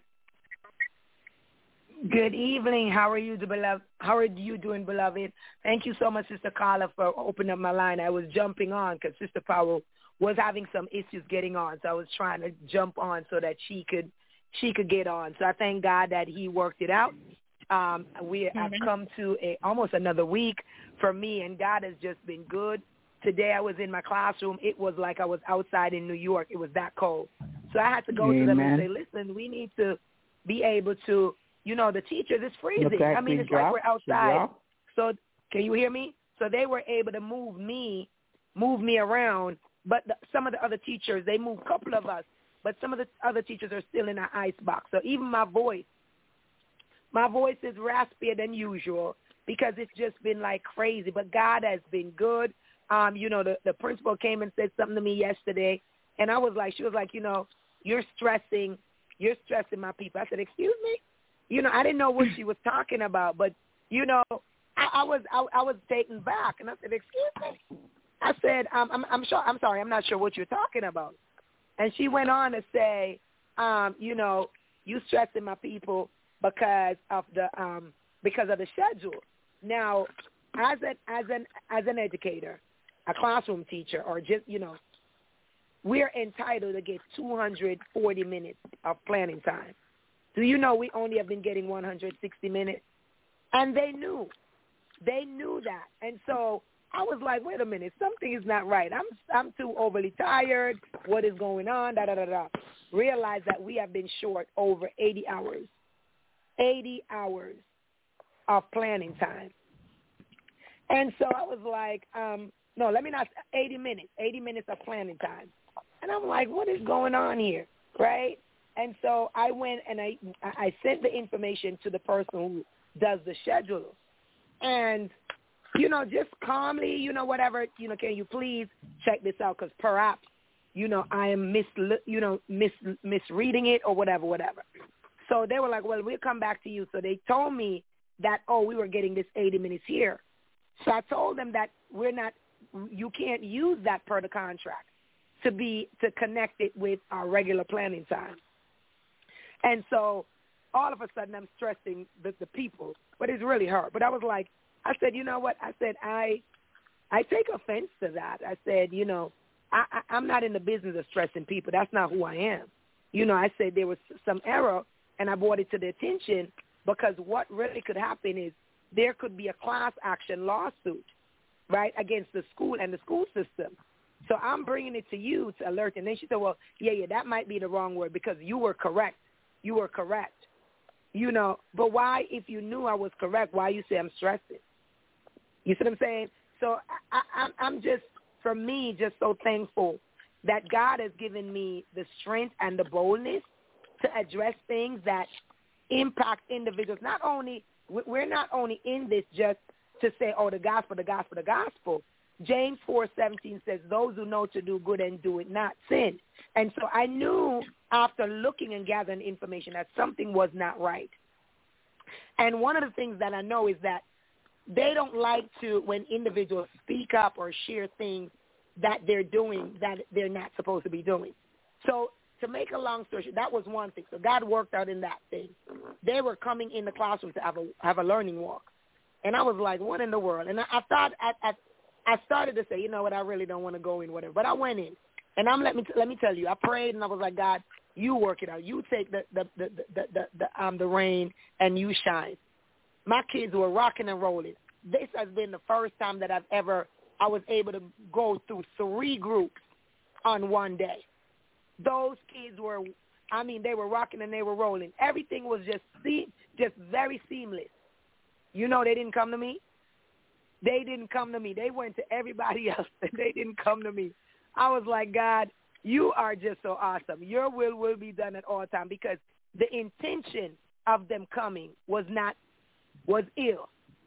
I: Good evening. How are you, beloved? How are you doing, beloved? Thank you so much, Sister Carla, for opening up my line. I was jumping on because Sister Powell was having some issues getting on, so I was trying to jump on so that she could she could get on. So I thank God that He worked it out. Um, we have
C: mm-hmm.
I: come to a almost another week for me, and God has just been good. Today I was in my classroom. It was like I was outside in New York. It was that cold. So I had to go
G: Amen.
I: to them and say, listen, we need to be able to, you know, the teachers, it's freezing.
G: Like
I: I mean, it's
G: drop,
I: like we're outside.
G: drop.
I: So can you hear me? So they were able to move me, move me around. But the, some of the other teachers, they moved a couple of us. But some of the other teachers are still in an ice box. So even my voice, my voice is raspier than usual because it's just been like crazy. But God has been good. Um, you know, the, the principal came and said something to me yesterday. And I was like, she was like, you know, you're stressing, you're stressing my people. I said, excuse me? You know, I didn't know what she was talking about, but, you know, I, I was I, I was taken back. And I said, excuse me? I said, um, I'm, I'm sure, I'm sorry, I'm not sure what you're talking about. And she went on to say, um, you know, you stressing my people because of the um, because of the schedule. Now, as an as an as an educator, a classroom teacher, or just, you know, we're entitled to get two hundred forty minutes of planning time. Do you know we only have been getting one hundred sixty minutes? And they knew. They knew that. And so I was like, wait a minute, something is not right. I'm I'm too overly tired. What is going on? Da, da, da, da. Realize that we have been short over eighty hours. eighty hours of planning time. And so I was like, um, no, let me not, eighty minutes, eighty minutes of planning time. And I'm like, what is going on here, right? And so I went and I I sent the information to the person who does the schedule. And, you know, just calmly, you know, whatever, you know, can you please check this out? Because perhaps, you know, I am mis, you know, mis, misreading it or whatever, whatever. So they were like, well, we'll come back to you. So they told me that, oh, we were getting this eighty minutes here. So I told them that we're not, you can't use that per the contract to be, to connect it with our regular planning time. And so all of a sudden I'm stressing the, the people, but it's really hard. But I was like, I said, you know what? I said, I I take offense to that. I said, you know, I, I, I'm not in the business of stressing people. That's not who I am. You know, I said there was some error, and I brought it to their attention because what really could happen is there could be a class action lawsuit, right, against the school and the school system. So I'm bringing it to you to alert. And then she said, well, yeah, yeah, that might be the wrong word because you were correct. You were correct. You know, but why, if you knew I was correct, why you say I'm stressing? You see what I'm saying? So I, I, I'm just, for me, just so thankful that God has given me the strength and the boldness to address things that impact individuals. Not only, we're not only in this just to say, oh, the gospel, the gospel, the gospel. James four seventeen says, those who know to do good and do it not sin. And so I knew after looking and gathering information that something was not right. And one of the things that I know is that they don't like to, when individuals speak up or share things that they're doing that they're not supposed to be doing. So to make a long story short, that was one thing. So God worked out in that thing. They were coming in the classroom to have a, have a learning walk. And I was like, what in the world? And I, I thought, I, I, I started to say, you know what, I really don't want to go in, whatever. But I went in. And I'm let me let me tell you, I prayed and I was like, God, you work it out. You take the the the the, the, the um the rain and you shine. My kids were rocking and rolling. This has been the first time that I've ever I was able to go through three groups on one day. Those kids were, I mean, they were rocking and they were rolling. Everything was just se- just very seamless. You know, they didn't come to me. They didn't come to me. They went to everybody else. They didn't come to me. I was like, God, you are just so awesome. Your will will be done at all times because the intention of them coming was not, was ill,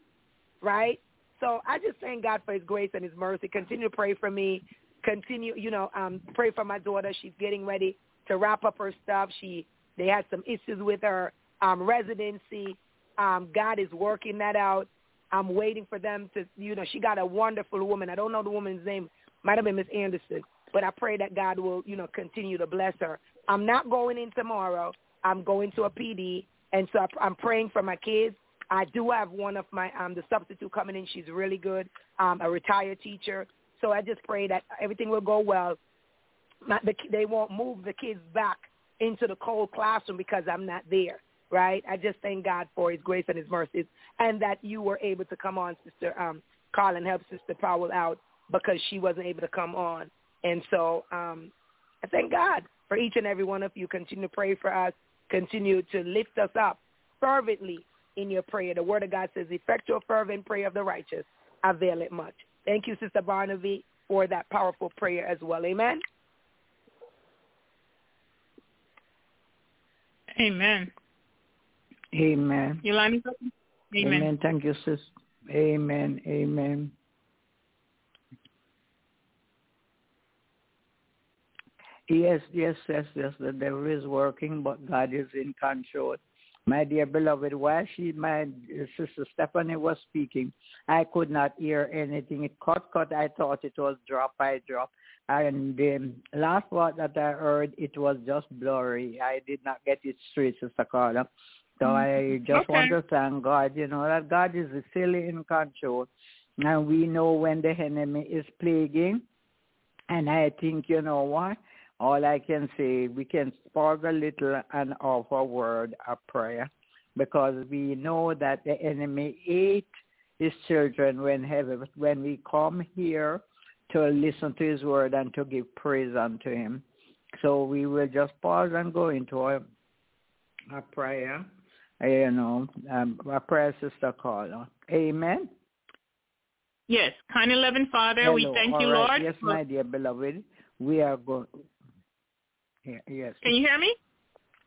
I: right? So I just thank God for his grace and his mercy. Continue to pray for me. Continue, you know, um, pray for my daughter. She's getting ready to wrap up her stuff. She, they had some issues with her um, residency. Um, God is working that out. I'm waiting for them to, you know, she got a wonderful woman. I don't know the woman's name. Might have been Miss Anderson. But I pray that God will, you know, continue to bless her. I'm not going in tomorrow. I'm going to a P D. And so I'm praying for my kids. I do have one of my, um, the substitute coming in. She's really good, um, a retired teacher. So I just pray that everything will go well. My, the, they won't move the kids back into the cold classroom because I'm not there, right? I just thank God for his grace and his mercies and that you were able to come on, Sister um, Carl, and help Sister Powell out because she wasn't able to come on. And so um, I thank God for each and every one of you. Continue to pray for us. Continue to lift us up fervently in your prayer. The word of God says, effectual, fervent prayer of the righteous availeth much. Thank you, Sister Barnaby, for that powerful prayer as well. Amen.
C: Amen.
G: Amen.
C: Yolani? Amen.
G: Amen. Thank you, sis. Amen. Amen. Yes, yes, yes, yes. The devil is working, but God is in control. My dear beloved, while she, my sister Stephanie was speaking, I could not hear anything. It cut, cut. I thought it was drop by drop. And the last word that I heard, it was just blurry. I did not get it straight, Sister Carla. So I just
C: okay.
G: want to thank God, you know, that God is still in control. And we know when the enemy is plaguing. And I think, you know what? All I can say, we can pause a little and offer a word of prayer because we know that the enemy ate his children when heaven, when we come here to listen to his word and to give praise unto him. So we will just pause and go into a, a prayer, you know, um, a prayer, Sister Carla. Amen.
C: Yes, kind and loving Father,
G: Hello.
C: we thank
G: All
C: you,
G: right.
C: Lord.
G: Yes, my dear beloved, we are going. Yeah, yes.
C: Can you hear me?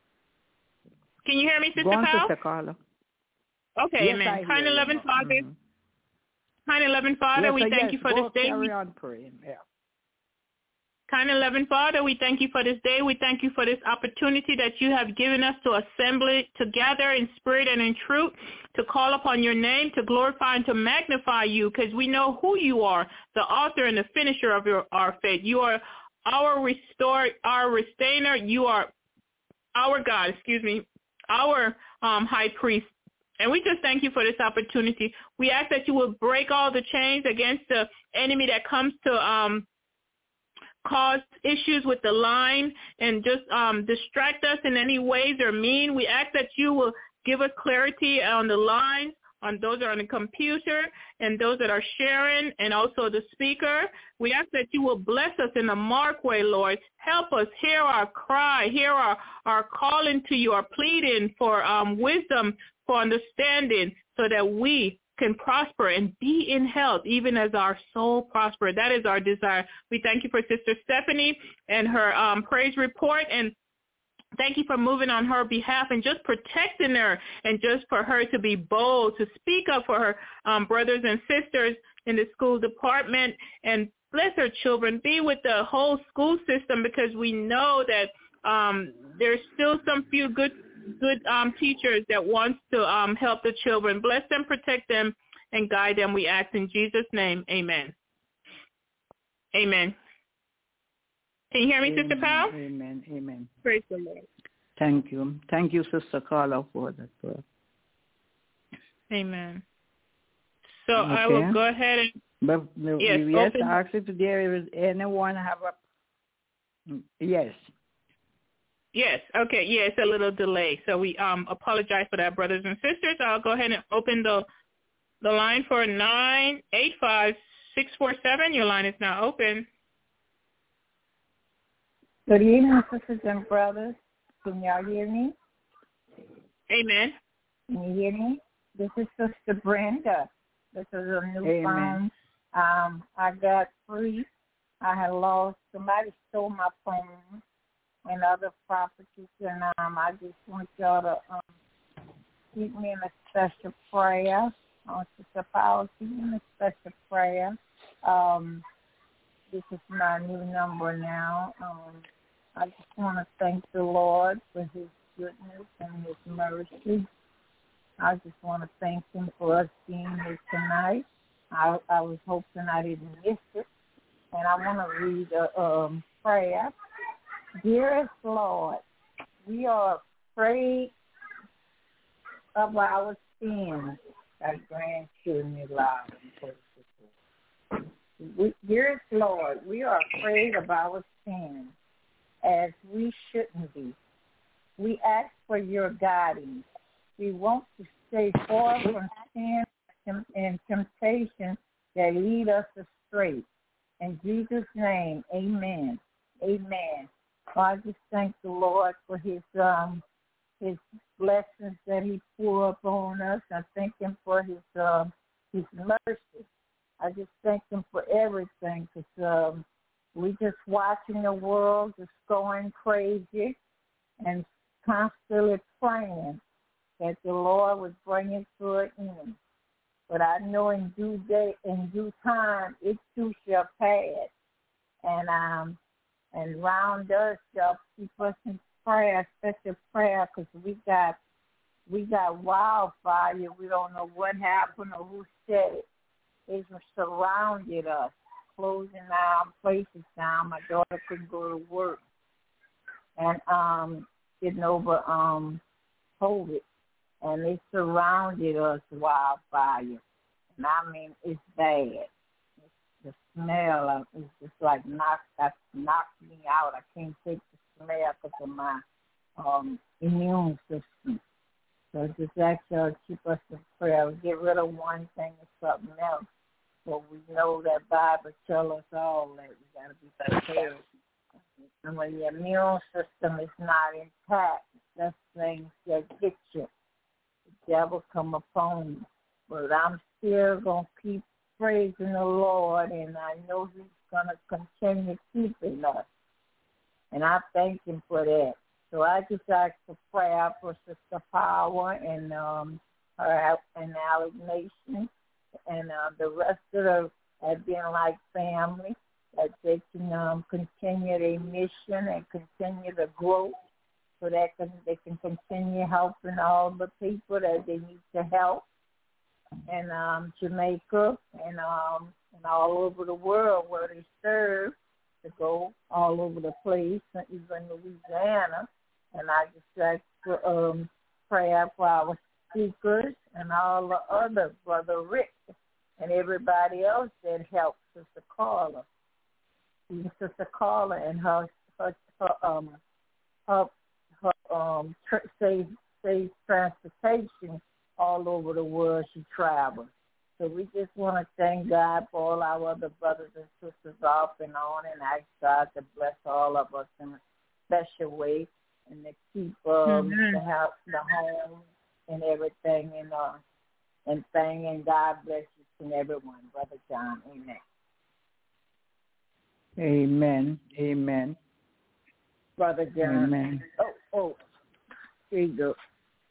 C: Can you hear me, Sister
G: Go on,
C: Powell?
G: Sister Carla.
C: Okay,
G: yes,
C: amen.
G: I
C: Kind
G: hear
C: loving
G: you.
C: Father,
G: Mm-hmm.
C: kind loving Father,
G: yes,
C: we
G: uh,
C: thank
G: yes,
C: you for
G: go
C: this day.
G: carry on praying. Yeah.
C: Kind and loving Father, we thank you for this day. We thank you for this opportunity that you have given us to assemble together in spirit and in truth, to call upon your name, to glorify and to magnify you, because we know who you are, the author and the finisher of your, our faith. You are our restore, our restrainer. You are our God, excuse me, our um, high priest. And we just thank you for this opportunity. We ask that you will break all the chains against the enemy that comes to um, cause issues with the line and just um, distract us in any ways or mean. We ask that you will give us clarity on the lines, on those that are on the computer and those that are sharing, and also the speaker. We ask that you will bless us in a marked way, Lord. Help us hear our cry, hear our, our calling to you, our pleading for um, wisdom, for understanding, so that we can prosper and be in health, even as our soul prosper. That is our desire. We thank you for Sister Stephanie and her um, praise report, and thank you for moving on her behalf and just protecting her, and just for her to be bold, to speak up for her um, brothers and sisters in the school department, and bless her children. Be with the whole school system, because we know that um, there's still some few good good um, teachers that wants to um, help the children. Bless them, protect them, and guide them. We ask in Jesus' name. Amen. Amen. Can you hear me,
G: Amen,
C: Sister Powell?
G: Amen. Amen.
C: Praise the Lord.
G: Thank you. Thank you, Sister Carla, for that prayer.
C: Amen. So
G: okay.
C: I will go ahead and
G: but,
C: yes,
G: yes
C: open.
G: ask if there is anyone have a yes.
C: Yes. Okay. Yeah, it's a little delay, so we um apologize for that, brothers and sisters. I'll go ahead and open the the line for nine eight five six four seven. Your line is now open.
J: Good evening, sisters and brothers. Can y'all hear me?
C: Amen.
J: Can you hear me? This is Sister Brenda. This is a new
G: Amen.
J: phone. Um, I got free. I had lost. Somebody stole my phone and other properties, and um, I just want y'all to um, keep me in a special prayer. I want Sister Powell, keep me in a special prayer. Um, this is my new number now. Um, I just want to thank the Lord for his goodness and his mercy. I just want to thank him for us being here tonight. I, I was hoping I didn't miss it. And I want to read a um, prayer. Dearest Lord, we are afraid of our sins. Our grandchildren alive. We, dearest Lord, we are afraid of our sins, as we shouldn't be. We ask for your guidance. We want to stay far from sin and temptation that lead us astray. In Jesus' name, amen. Amen. Well, I just thank the Lord for his um his blessings that he poured upon us. I thank him for his um his mercy. I just thank him for everything, because um, we just watching the world just going crazy and constantly praying that the Lord would bring it to an end. But I know in due day, in due time, it too shall pass. And um, and round us shall keep us in prayer, special prayer, because we got we got wildfire. We don't know what happened or who said it. It surrounded us, closing our places down. My daughter couldn't go to work, and um, getting over um, COVID. And they surrounded us, wildfire. And I mean, it's bad. It's the smell of it's just like knocked, that knocked me out. I can't take the smell because of my um, immune system. So just ask y'all to keep us in prayer. Get rid of one thing and something else. So we know that Bible tells us all that we got to be prepared. And when your immune system is not intact, that's things that get you. The devil come upon you. But I'm still going to keep praising the Lord, and I know he's going to continue keeping us. And I thank him for that. So I just ask for prayer for Sister Power and um, her and Alec Nation and uh, the rest of the have been like family, that they can um, continue their mission and continue to grow, so that can, they can continue helping all the people that they need to help in um, Jamaica and um, and all over the world where they serve, to go all over the place, even Louisiana. And I just ask for um, prayer for our speakers and all the other, Brother Rick and everybody else that helped Sister Carla. Even Sister Carla and her, her, her um, her, her um, tr- safe, safe transportation all over the world she traveled. So we just want to thank God for all our other brothers and sisters off and on, and ask God to bless all of us in a special way, and to keep um, mm-hmm. the house, the home, and everything, and uh, and thing. And God bless you and everyone, Brother John. Amen.
G: Amen. Amen.
J: Brother John.
G: Amen.
J: Oh, oh, here you go.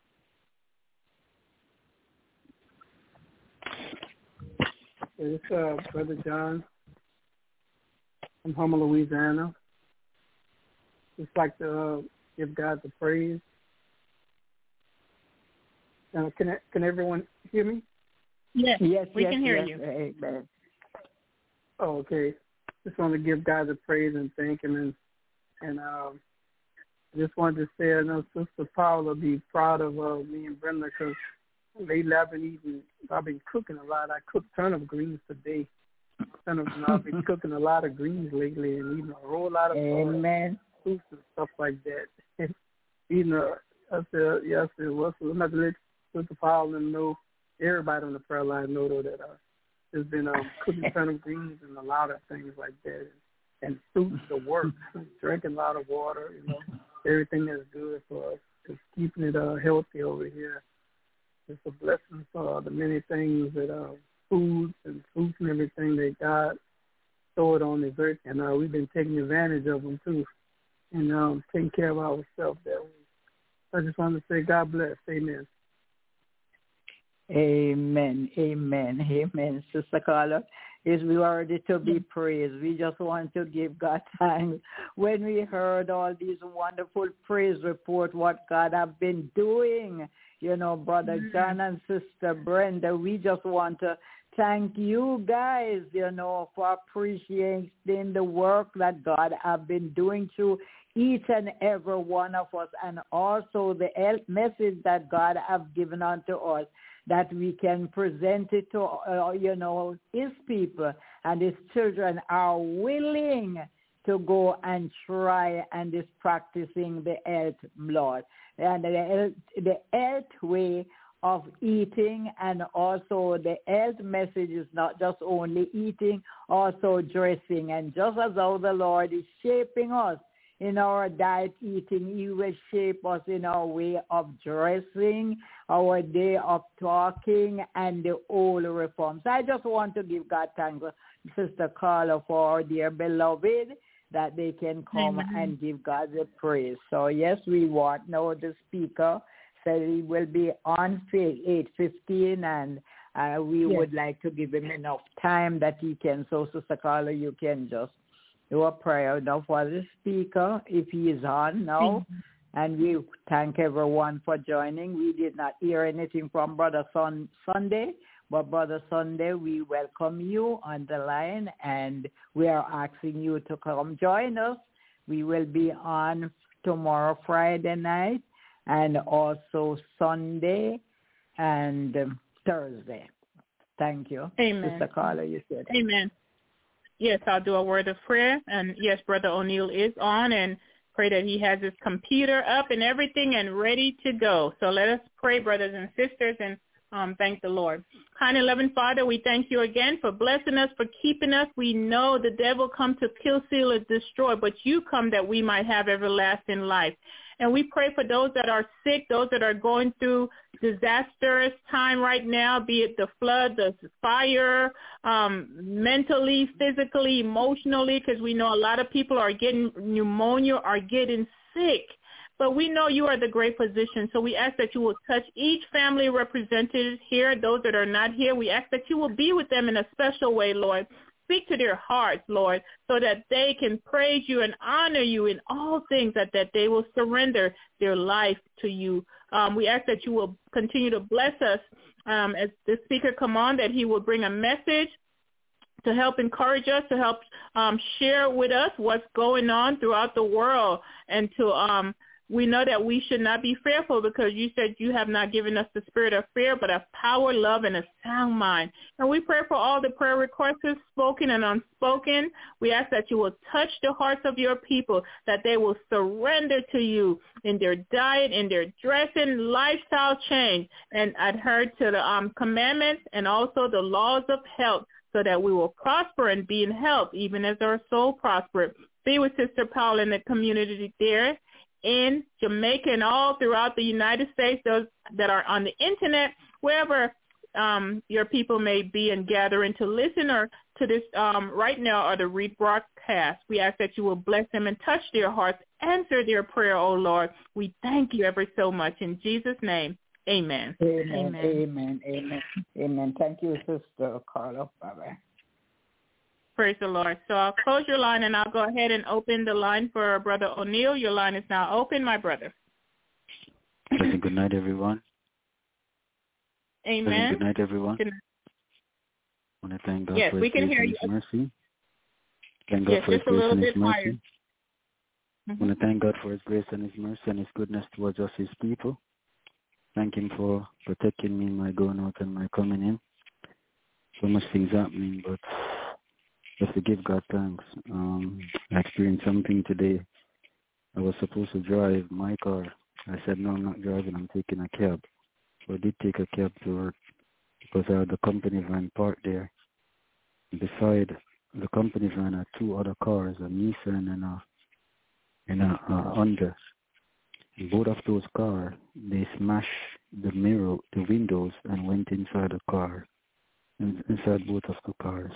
K: It's uh, Brother John from Houma, Louisiana. Just like to uh, give God the praise. Uh, can can everyone hear me?
C: Yes,
G: yes,
C: we
G: yes,
C: can hear
G: yes.
C: you.
G: Amen.
K: Oh, okay. Just want to give God the praise and thank Him, and and um, just wanted to say I know Sister Paula be proud of uh, me and Brenda, because lately I've been eating, I've been cooking a lot. I cooked turnip greens today. Turnip, I've been cooking a lot of greens lately and eating a whole lot of
G: Amen.
K: Uh, soups and stuff like that. eating a, I said, yeah, I said, well, so I'm not to let Sister Paula know, everybody on the prayer line know though, that uh, there's been um, cooking turnip greens and a lot of things like that. And soups to work, drinking a lot of water, you know, everything that's good for us, just keeping it uh, healthy over here. It's a blessing for the many things that uh, foods and fruits and everything that God stored on this earth, and uh, we've been taking advantage of them too, and um, taking care of ourselves that way. I just want to say God bless. Amen.
G: Amen. Amen. Amen. Sister Carla, is we worthy to be praised. We just want to give God thanks. When we heard all these wonderful praise report, what God has been doing, you know, Brother mm-hmm. John and Sister Brenda, we just want to thank you guys, you know, for appreciating the work that God has been doing through each and every one of us, and also the message that God has given unto us, that we can present it to, uh, you know, his people, and his children are willing to go and try and is practicing the health, Lord. And the, the health way of eating, and also the health message is not just only eating, also dressing. And just as how the Lord is shaping us in our diet eating, he will shape us in our way of dressing, our day of talking, and the old reforms. I just want to give God thanks, Sister Carla, for our dear beloved, that they can come Amen. And give God the praise. So, yes, we want now the speaker said he will be on eight fifteen, and uh, we yes. would like to give him enough time that he can. So, Sister Carla, you can just do a prayer now for the speaker, if he is on now. Mm-hmm. And we thank everyone for joining. We did not hear anything from Brother Sun- Sunday, but Brother Sunday, we welcome you on the line, and we are asking you to come join us. We will be on tomorrow, Friday night, and also Sunday and um, Thursday. Thank you.
C: Amen.
G: Sister Carla, you said.
C: Amen. Yes, I'll do a word of prayer. And, yes, Brother O'Neill is on, and pray that he has his computer up and everything and ready to go. So let us pray, brothers and sisters, and um, thank the Lord. Kind and loving Father, we thank you again for blessing us, for keeping us. We know the devil come to kill, steal, and destroy, but you come that we might have everlasting life. And we pray for those that are sick, those that are going through disastrous time right now, be it the flood, the fire, um, mentally, physically, emotionally, because we know a lot of people are getting pneumonia, are getting sick. but we know you are the great physician. So we ask that you will touch each family represented here, those that are not here. We ask that you will be with them in a special way, Lord. Speak to their hearts, Lord, so that they can praise you and honor you in all things, that, that they will surrender their life to you. Um, we ask that you will continue to bless us um, as the speaker come on, that he will bring a message to help encourage us, to help um, share with us what's going on throughout the world. And to um, we know that we should not be fearful, because you said you have not given us the spirit of fear, but of power, love, and a sound mind. And we pray for all the prayer requests, spoken and unspoken. We ask that you will touch the hearts of your people, that they will surrender to you in their diet, in their dressing, lifestyle change, and adhere to the um, commandments and also the laws of health, so that we will prosper and be in health, even as our soul prosper. Be with Sister Paul in the community there in Jamaica and all throughout the United States, those that are on the internet, wherever um, your people may be and gathering to listen or to this um, right now or the rebroadcast. We ask that you will bless them and touch their hearts, answer their prayer, oh Lord. We thank you ever so much. In Jesus' name, amen.
G: Amen,
C: amen,
G: amen, amen, amen. Thank you, Sister Carla. Bye-bye.
C: Praise the Lord. So I'll close your line, and I'll go ahead and open the line for Brother O'Neill. Your line is now open, my brother.
L: Pleasant good night, everyone.
C: Amen.
L: Pleasant good night, everyone.
C: Good night.
L: I want to thank God
C: yes,
L: for
C: we
L: His
C: can
L: grace
C: hear
L: and
C: you.
L: His mercy. Thank God
C: yes,
L: for His
C: just a
L: grace
C: little
L: and His
C: bit
L: mercy.
C: higher.
L: I want to thank God for His grace and His mercy and His goodness towards us, His people. Thank Him for protecting me in my going out and my coming in. So much things happening, but just to give God thanks. Um, I experienced something today. I was supposed to drive my car. I said, no, I'm not driving. I'm taking a cab. So I did take a cab to work because I had the company van parked there. Beside the company van are two other cars, a Nissan and a, and a, a Honda. And both of those cars, they smashed the mirror, the windows, and went inside the car, inside both of the cars.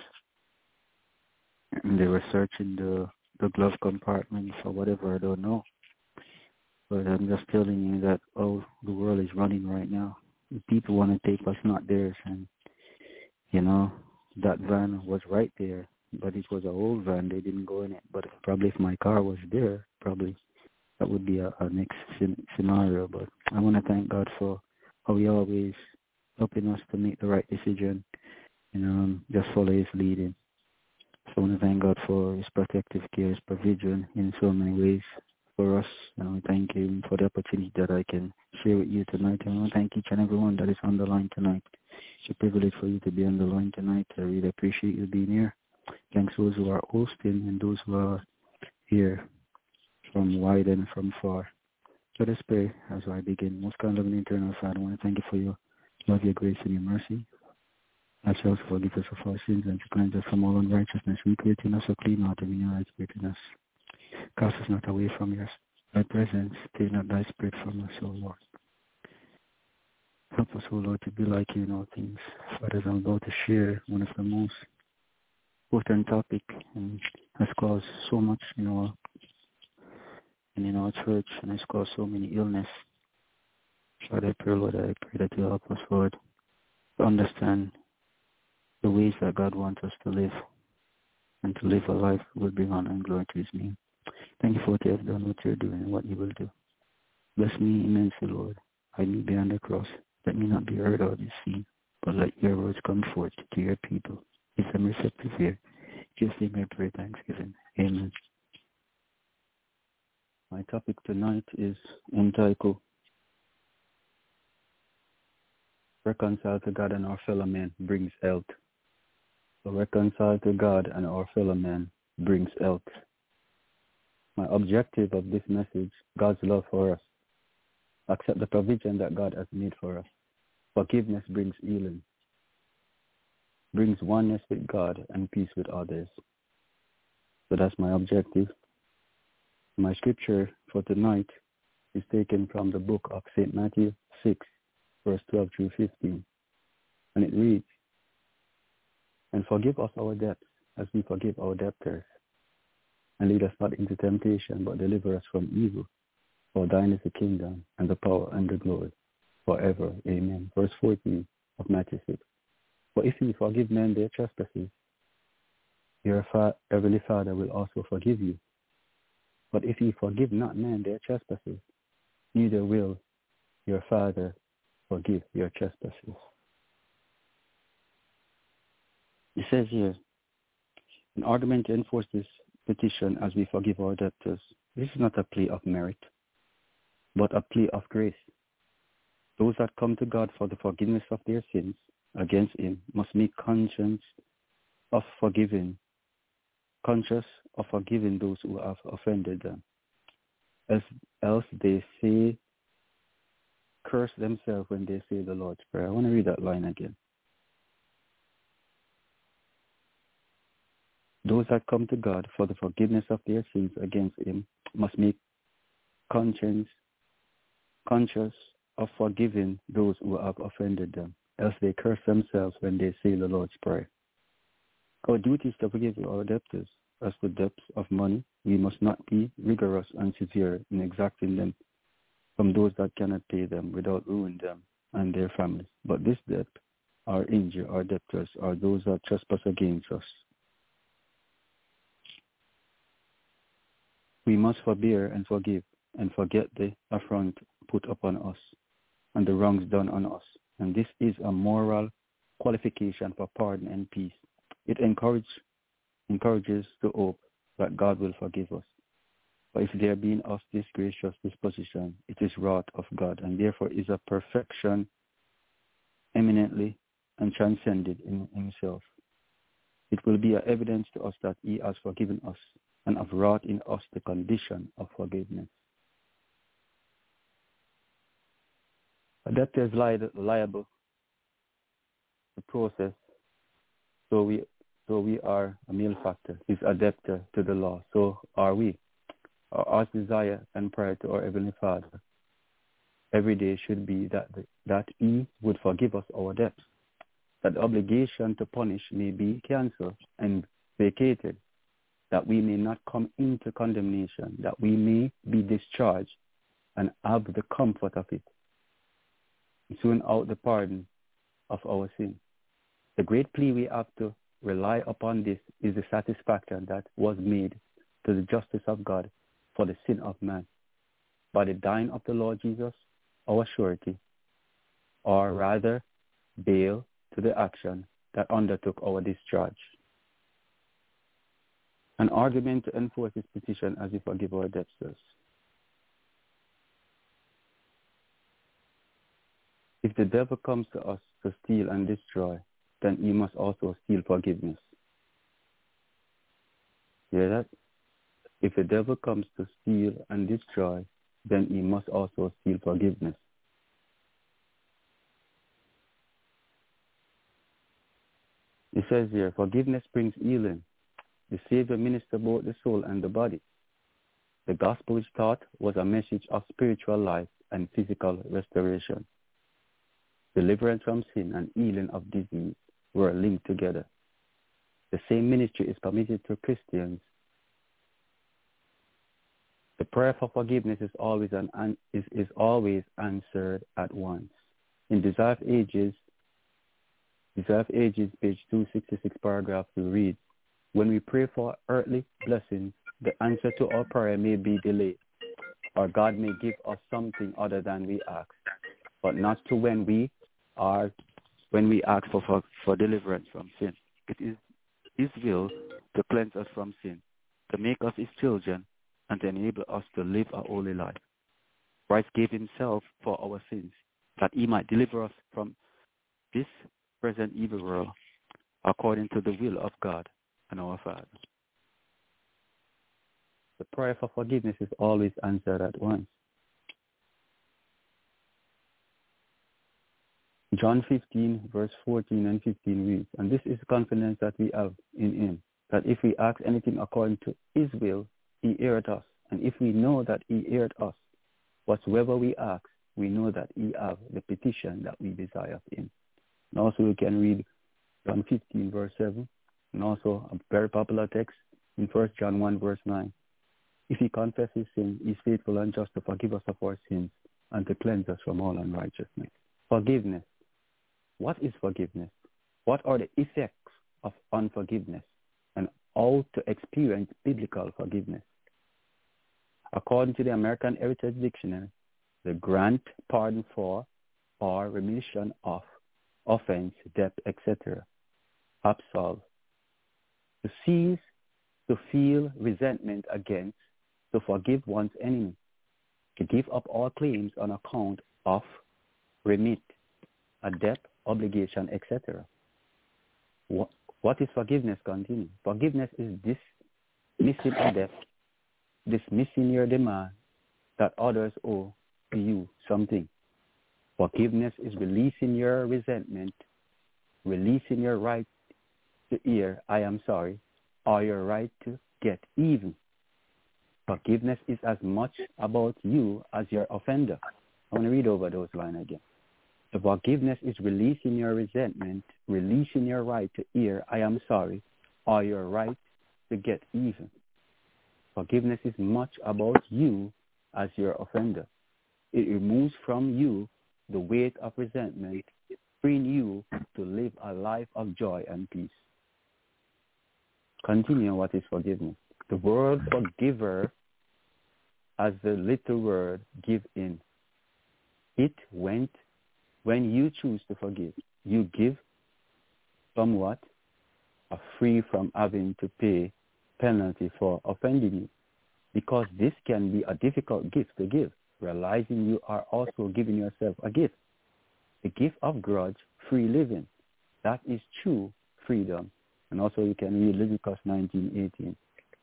L: And they were searching the, the glove compartment for whatever, I don't know. But I'm just telling you that, oh, the world is running right now. The people want to take what's not theirs. And, you know, that van was right there, but it was an old van. They didn't go in it. But probably if my car was there, probably that would be a, a next scenario. But I want to thank God for how He always helping us to make the right decision and um, just follow His leading. So I want to thank God for His protective care, His provision in so many ways for us. And I thank Him for the opportunity that I can share with you tonight. And I want to thank each and every one that is on the line tonight. It's a privilege for you to be on the line tonight. I really appreciate you being here. Thanks those who are hosting and those who are here from wide and from far. Let us pray as I begin. Most kind of an eternal Father, I want to thank you for your love, your grace, and your mercy. As you also forgive us of our sins and to cleanse us from all unrighteousness. We create in us a clean heart and renew our right spirit in us. Cast us not away from your thy presence. Take not thy spirit from us, O Lord. Help us, O Lord, to be like you in all things. Father, as I'm about to share one of the most important topic and has caused so much in our and in our church and has caused so many illness. Father, I pray, Lord, I pray that you help us, Lord, to understand the ways that God wants us to live and to live a life that will bring honor and glory to His name. Thank you for what you have done, what you're doing, and what you will do. Bless me immensely, Lord. Hide me behind the cross. Let me not be heard or seen, but let your words come forth to your people. Give them receptive ear. Just name I pray thanksgiving. Amen. My topic tonight is entitled Reconcile to God and our fellow men brings health. So reconcile to God and our fellow men brings health. My objective of this message, God's love for us. Accept the provision that God has made for us. Forgiveness brings healing. Brings oneness with God and peace with others. So that's my objective. My scripture for tonight is taken from the book of Saint Matthew six, verse twelve through fifteen. And it reads, And forgive us our debts as we forgive our debtors. And lead us not into temptation, but deliver us from evil. For thine is the kingdom, and the power, and the glory, forever. Amen. Verse fourteen of Matthew six. For if ye forgive men their trespasses, your fa- heavenly Father will also forgive you. But if ye forgive not men their trespasses, neither will your Father forgive your trespasses. It says here, in argument to enforce this petition as we forgive our debtors, this is not a plea of merit, but a plea of grace. Those that come to God for the forgiveness of their sins against him must make conscience of forgiving, conscious of forgiving those who have offended them. As else they say, curse themselves when they say the Lord's Prayer. I want to read that line again. Those that come to God for the forgiveness of their sins against him must make conscience, conscious of forgiving those who have offended them, else they curse themselves when they say the Lord's Prayer. Our duty is to forgive our debtors. As the debts of money, we must not be rigorous and severe in exacting them from those that cannot pay them without ruining them and their families. But this debt, our injury, our debtors, are those that trespass against us. We must forbear and forgive and forget the affront put upon us and the wrongs done on us. And this is a moral qualification for pardon and peace. It encourage, encourages the hope that God will forgive us. But if there be in us this gracious disposition, it is wrought of God, and therefore is a perfection eminently and transcended in himself. It will be an evidence to us that he has forgiven us and have wrought in us the condition of forgiveness. A debtor is li- liable to process, so we so we are a malefactor. He's a debtor to the law. So are we. Our desire and prayer to our Heavenly Father every day should be that that he would forgive us our debts, that the obligation to punish may be cancelled and vacated, that we may not come into condemnation, that we may be discharged and have the comfort of it, soon out the pardon of our sin. The great plea we have to rely upon this is the satisfaction that was made to the justice of God for the sin of man, by the dying of the Lord Jesus, our surety, or rather bail to the action that undertook our discharge. An argument to enforce this petition as we forgive our debtors. If the devil comes to us to steal and destroy, then he must also steal forgiveness. Hear that? If the devil comes to steal and destroy, then he must also steal forgiveness. It says here, forgiveness brings healing. The Savior ministered both the soul and the body. The gospel which taught was a message of spiritual life and physical restoration. Deliverance from sin and healing of disease were linked together. The same ministry is permitted to Christians. The prayer for forgiveness is always an is, is always answered at once. In Desire of Ages, Desire of Ages, page two sixty-six, paragraph two reads, when we pray for earthly blessings, the answer to our prayer may be delayed, or God may give us something other than we ask, but not to when we are when we ask for, for, for deliverance from sin. It is his will to cleanse us from sin, to make us his children, and to enable us to live a holy life. Christ gave himself for our sins, that he might deliver us from this present evil world, according to the will of God and our Father. The prayer for forgiveness is always answered at once. John fifteen, verse fourteen and fifteen reads, and this is the confidence that we have in him, that if we ask anything according to his will, he heareth us. And if we know that he heareth us, whatsoever we ask, we know that he have the petition that we desire of him. And also we can read John fifteen, verse seven, and also a very popular text in First John one, verse nine. If we confess his sin, he's faithful and just to forgive us of our sins and to cleanse us from all unrighteousness. Forgiveness. What is forgiveness? What are the effects of unforgiveness and how to experience biblical forgiveness? According to the American Heritage Dictionary, the grant, pardon for, or remission of offense, debt, et cetera. Absolve. To cease, to feel resentment against, to forgive one's enemy, to give up all claims on account of, remit, a debt, obligation, et cetera. What, what is forgiveness? Continue. Forgiveness is dismissing a debt, dismissing your demand that others owe to you something. Forgiveness is releasing your resentment, releasing your right to hear, I am sorry, or your right to get even. Forgiveness is as much about you as your offender. I want to read over those lines again. The forgiveness is releasing your resentment, releasing your right to hear, I am sorry, or your right to get even. Forgiveness is much about you as your offender. It removes from you the weight of resentment, freeing you to live a life of joy and peace. Continue. What is forgiveness? The word forgiver as the little word give in. It went when you choose to forgive. You give somewhat, are free from having to pay penalty for offending you. Because this can be a difficult gift to give, realizing you are also giving yourself a gift. The gift of grudge-free living. That is true freedom. And also you can read Leviticus nineteen eighteen.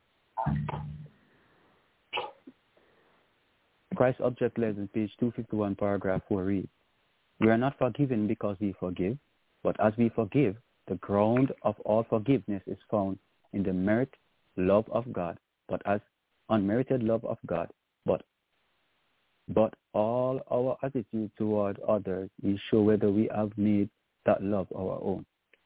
L: Christ's Object Lesson, page two fifty-one, paragraph four reads, we are not forgiven because we forgive, but as we forgive, the ground of all forgiveness is found in the merit, love of God, but as unmerited love of God, but but all our attitude toward others will show whether we have made that love our own.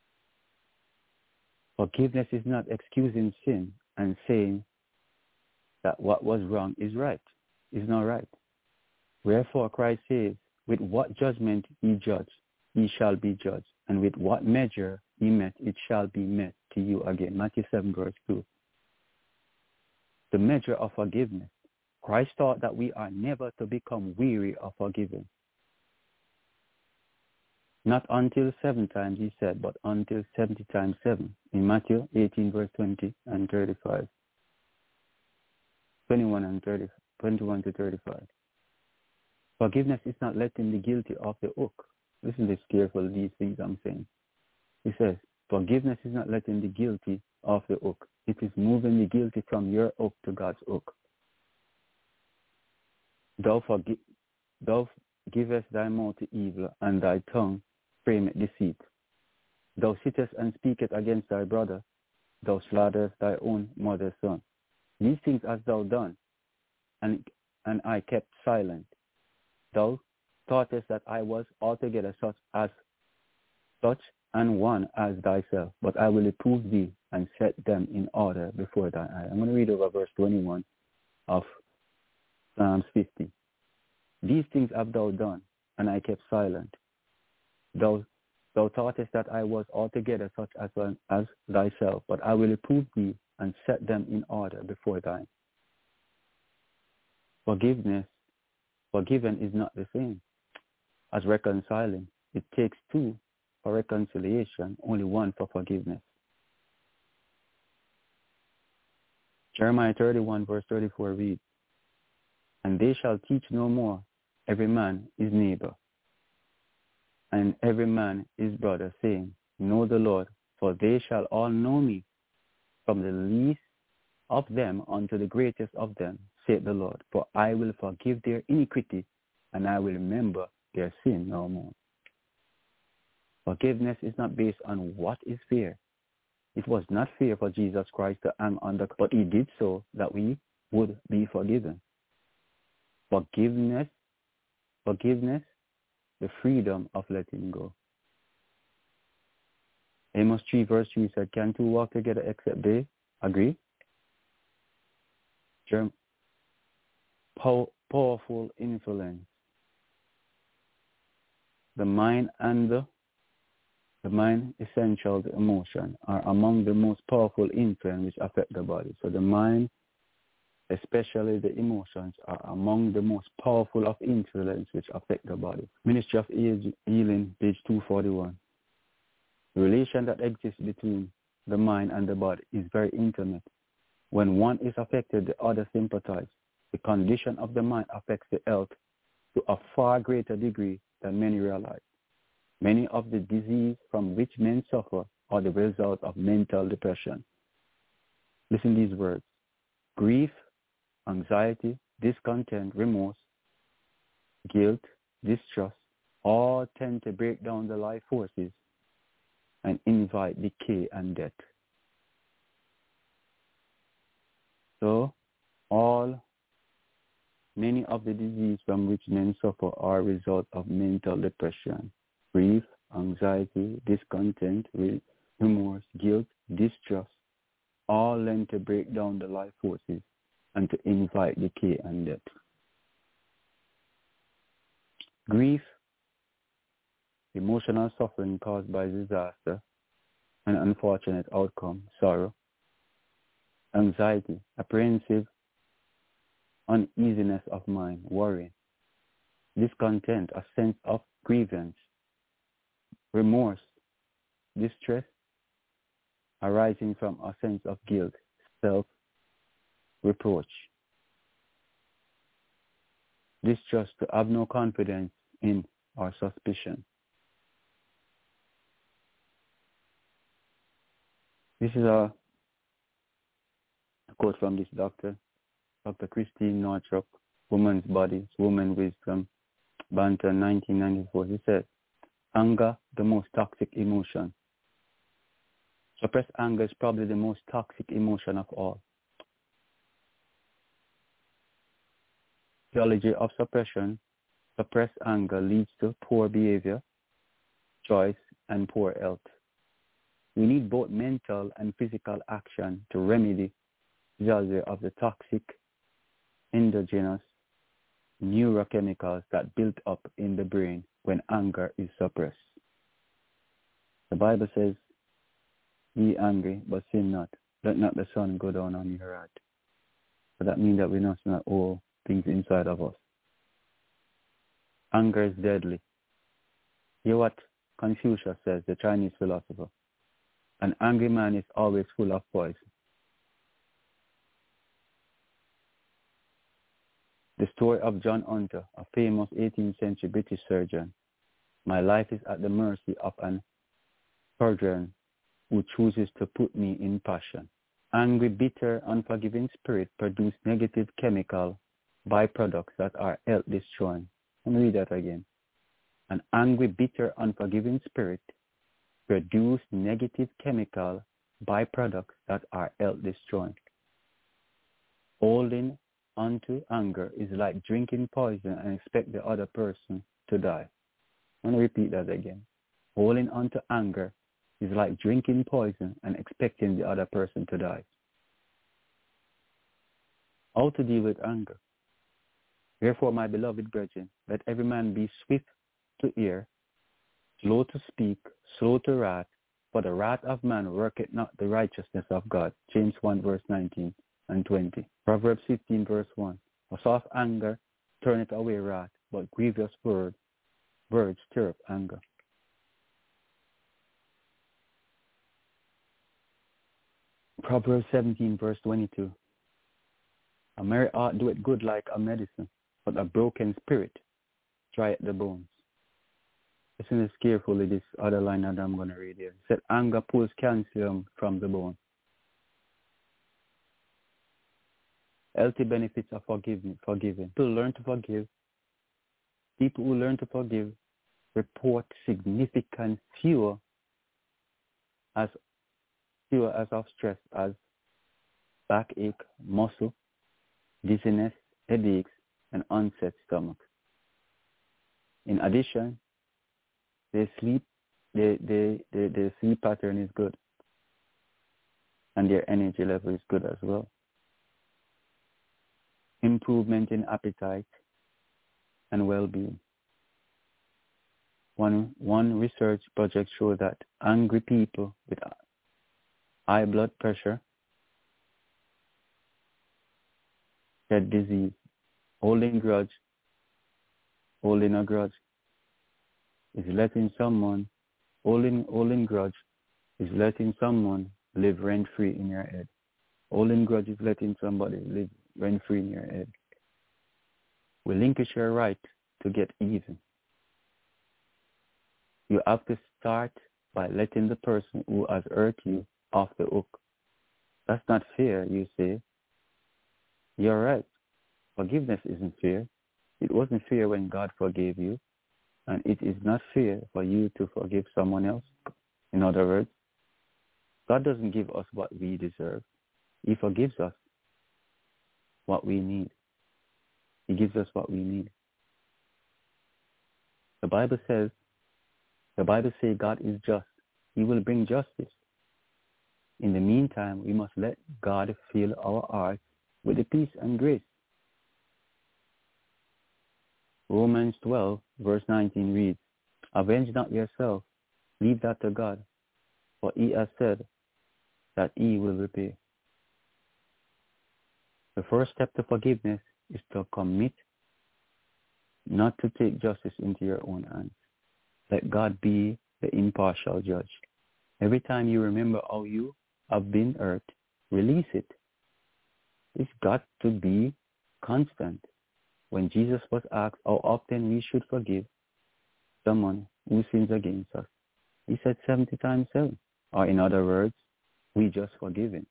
L: Forgiveness is not excusing sin and saying that what was wrong is right. Is not right. Wherefore Christ says, with what judgment ye judge, ye shall be judged, and with what measure ye met, it shall be met to you again. Matthew seven, verse two. The measure of forgiveness. Christ taught that we are never to become weary of forgiving. Not until seven times, he said, but until seventy times seven. In Matthew eighteen, verse twenty and thirty-five. twenty-one and thirty, twenty-one to thirty-five. Forgiveness is not letting the guilty off the hook. Listen to this careful, these things I'm saying. He says, forgiveness is not letting the guilty off the hook. It is moving the guilty from your hook to God's hook. Thou, forgi- thou givest thy mouth to evil, and thy tongue frameth deceit. Thou sittest and speakest against thy brother. Thou slaughterest thy own mother's son. These things hast thou done, and, and I kept silent. Thou thoughtest that I was altogether such as such and one as thyself, but I will reprove thee and set them in order before thy eye. I'm going to read over verse twenty-one of Psalms fifty. These things have thou done, and I kept silent. Thou, thou thoughtest that I was altogether such as one as thyself, but I will reprove thee and set them in order before thine. Forgiveness, forgiven is not the same as reconciling. It takes two for reconciliation, only one for forgiveness. Jeremiah thirty-one, verse thirty-four reads, and they shall teach no more every man his neighbor, and every man his brother, saying, know the Lord, for they shall all know me, from the least of them unto the greatest of them, saith the Lord. For I will forgive their iniquity, and I will remember their sin no more. Forgiveness is not based on what is fair. It was not fair for Jesus Christ to hang on the cross, but he did so that we would be forgiven. Forgiveness, forgiveness, the freedom of letting go. Amos three, verse three said, can two walk together except they agree? Jeremiah pow- powerful influence. The mind and the, the mind, essential, the emotion, are among the most powerful influence which affect the body. So the mind, especially the emotions, are among the most powerful of influence which affect the body. Ministry of Healing, page two forty-one. The relation that exists between the mind and the body is very intimate. When one is affected, the other sympathizes. The condition of the mind affects the health to a far greater degree than many realize. Many of the diseases from which men suffer are the result of mental depression. Listen to these words. Grief, anxiety, discontent, remorse, guilt, distrust, all tend to break down the life forces and invite decay and death. So, all, many of the diseases from which men suffer are a result of mental depression, grief, anxiety, discontent, remorse, guilt, distrust, all lend to break down the life forces and to invite decay and death. Grief, emotional suffering caused by disaster and unfortunate outcome, sorrow. Anxiety, apprehensive, uneasiness of mind, worry. Discontent, a sense of grievance. Remorse, distress, arising from a sense of guilt, self-reproach. Distrust, to have no confidence in or suspicion. This is a quote from this doctor, Doctor Christine Northrup, Woman's Bodies, Woman Wisdom, Bantam, nineteen ninety-four. He said, anger, the most toxic emotion. Suppressed anger is probably the most toxic emotion of all. Theology of suppression, suppressed anger leads to poor behavior, choice, and poor health. We need both mental and physical action to remedy the physiology of the toxic, endogenous neurochemicals that build up in the brain when anger is suppressed. The Bible says, be angry, but sin not. Let not the sun go down on your wrath. So that means that we must not all things inside of us. Anger is deadly. Hear what Confucius says, the Chinese philosopher. An angry man is always full of poison. The story of John Hunter, a famous eighteenth century British surgeon. My life is at the mercy of an surgeon who chooses to put me in passion. Angry, bitter, unforgiving spirit produce negative chemical byproducts that are health destroying. Let me read that again. An angry, bitter, unforgiving spirit produce negative chemical byproducts that are health destroying. Holding onto anger is like drinking poison and expect the other person to die. I'm going to repeat that again. Holding onto anger is like drinking poison and expecting the other person to die. How to deal with anger? Therefore, my beloved brethren, let every man be swift to hear, slow to speak, slow to wrath, for the wrath of man worketh not the righteousness of God. James one, verse nineteen and twenty. Proverbs fifteen, verse one. A soft anger turneth away wrath, but grievous word, words stir up anger. Proverbs seventeen, verse twenty-two. A merry heart doeth good like a medicine, but a broken spirit drieth the bones. Listen this carefully, this other line that I'm going to read here. It said, anger pulls calcium from the bone. Healthy benefits of forgiving. forgiving. People learn to forgive. People who learn to forgive report significant fewer as fewer as of stress as backache, muscle, dizziness, headaches, and unset stomach. In addition, their sleep, their, their, their, their sleep pattern is good, and their energy level is good as well. improvement in appetite and well-being. One, one research project showed that angry people with high blood pressure, head disease, holding grudge, holding a grudge is letting someone, holding, holding grudge is letting someone live rent-free in your head. Holding grudge is letting somebody live rent-free in your head. Relinquish your right to get even. You have to start by letting the person who has hurt you off the hook. That's not fair, you say. You're right. Forgiveness isn't fair. It wasn't fair when God forgave you, and it is not fair for you to forgive someone else. In other words, God doesn't give us what we deserve. He forgives us what we need. He gives us what we need. The Bible says, the Bible says God is just. He will bring justice. In the meantime, we must let God fill our hearts with the peace and grace. Romans twelve, verse nineteen reads, "Avenge not yourself, leave that to God, for he has said that he will repay." The first step to forgiveness is to commit not to take justice into your own hands. Let God be the impartial judge. Every time you remember how you have been hurt, release it. It's got to be constant. When Jesus was asked how often we should forgive someone who sins against us, he said seventy times seven. Or in other words, we just forgive him.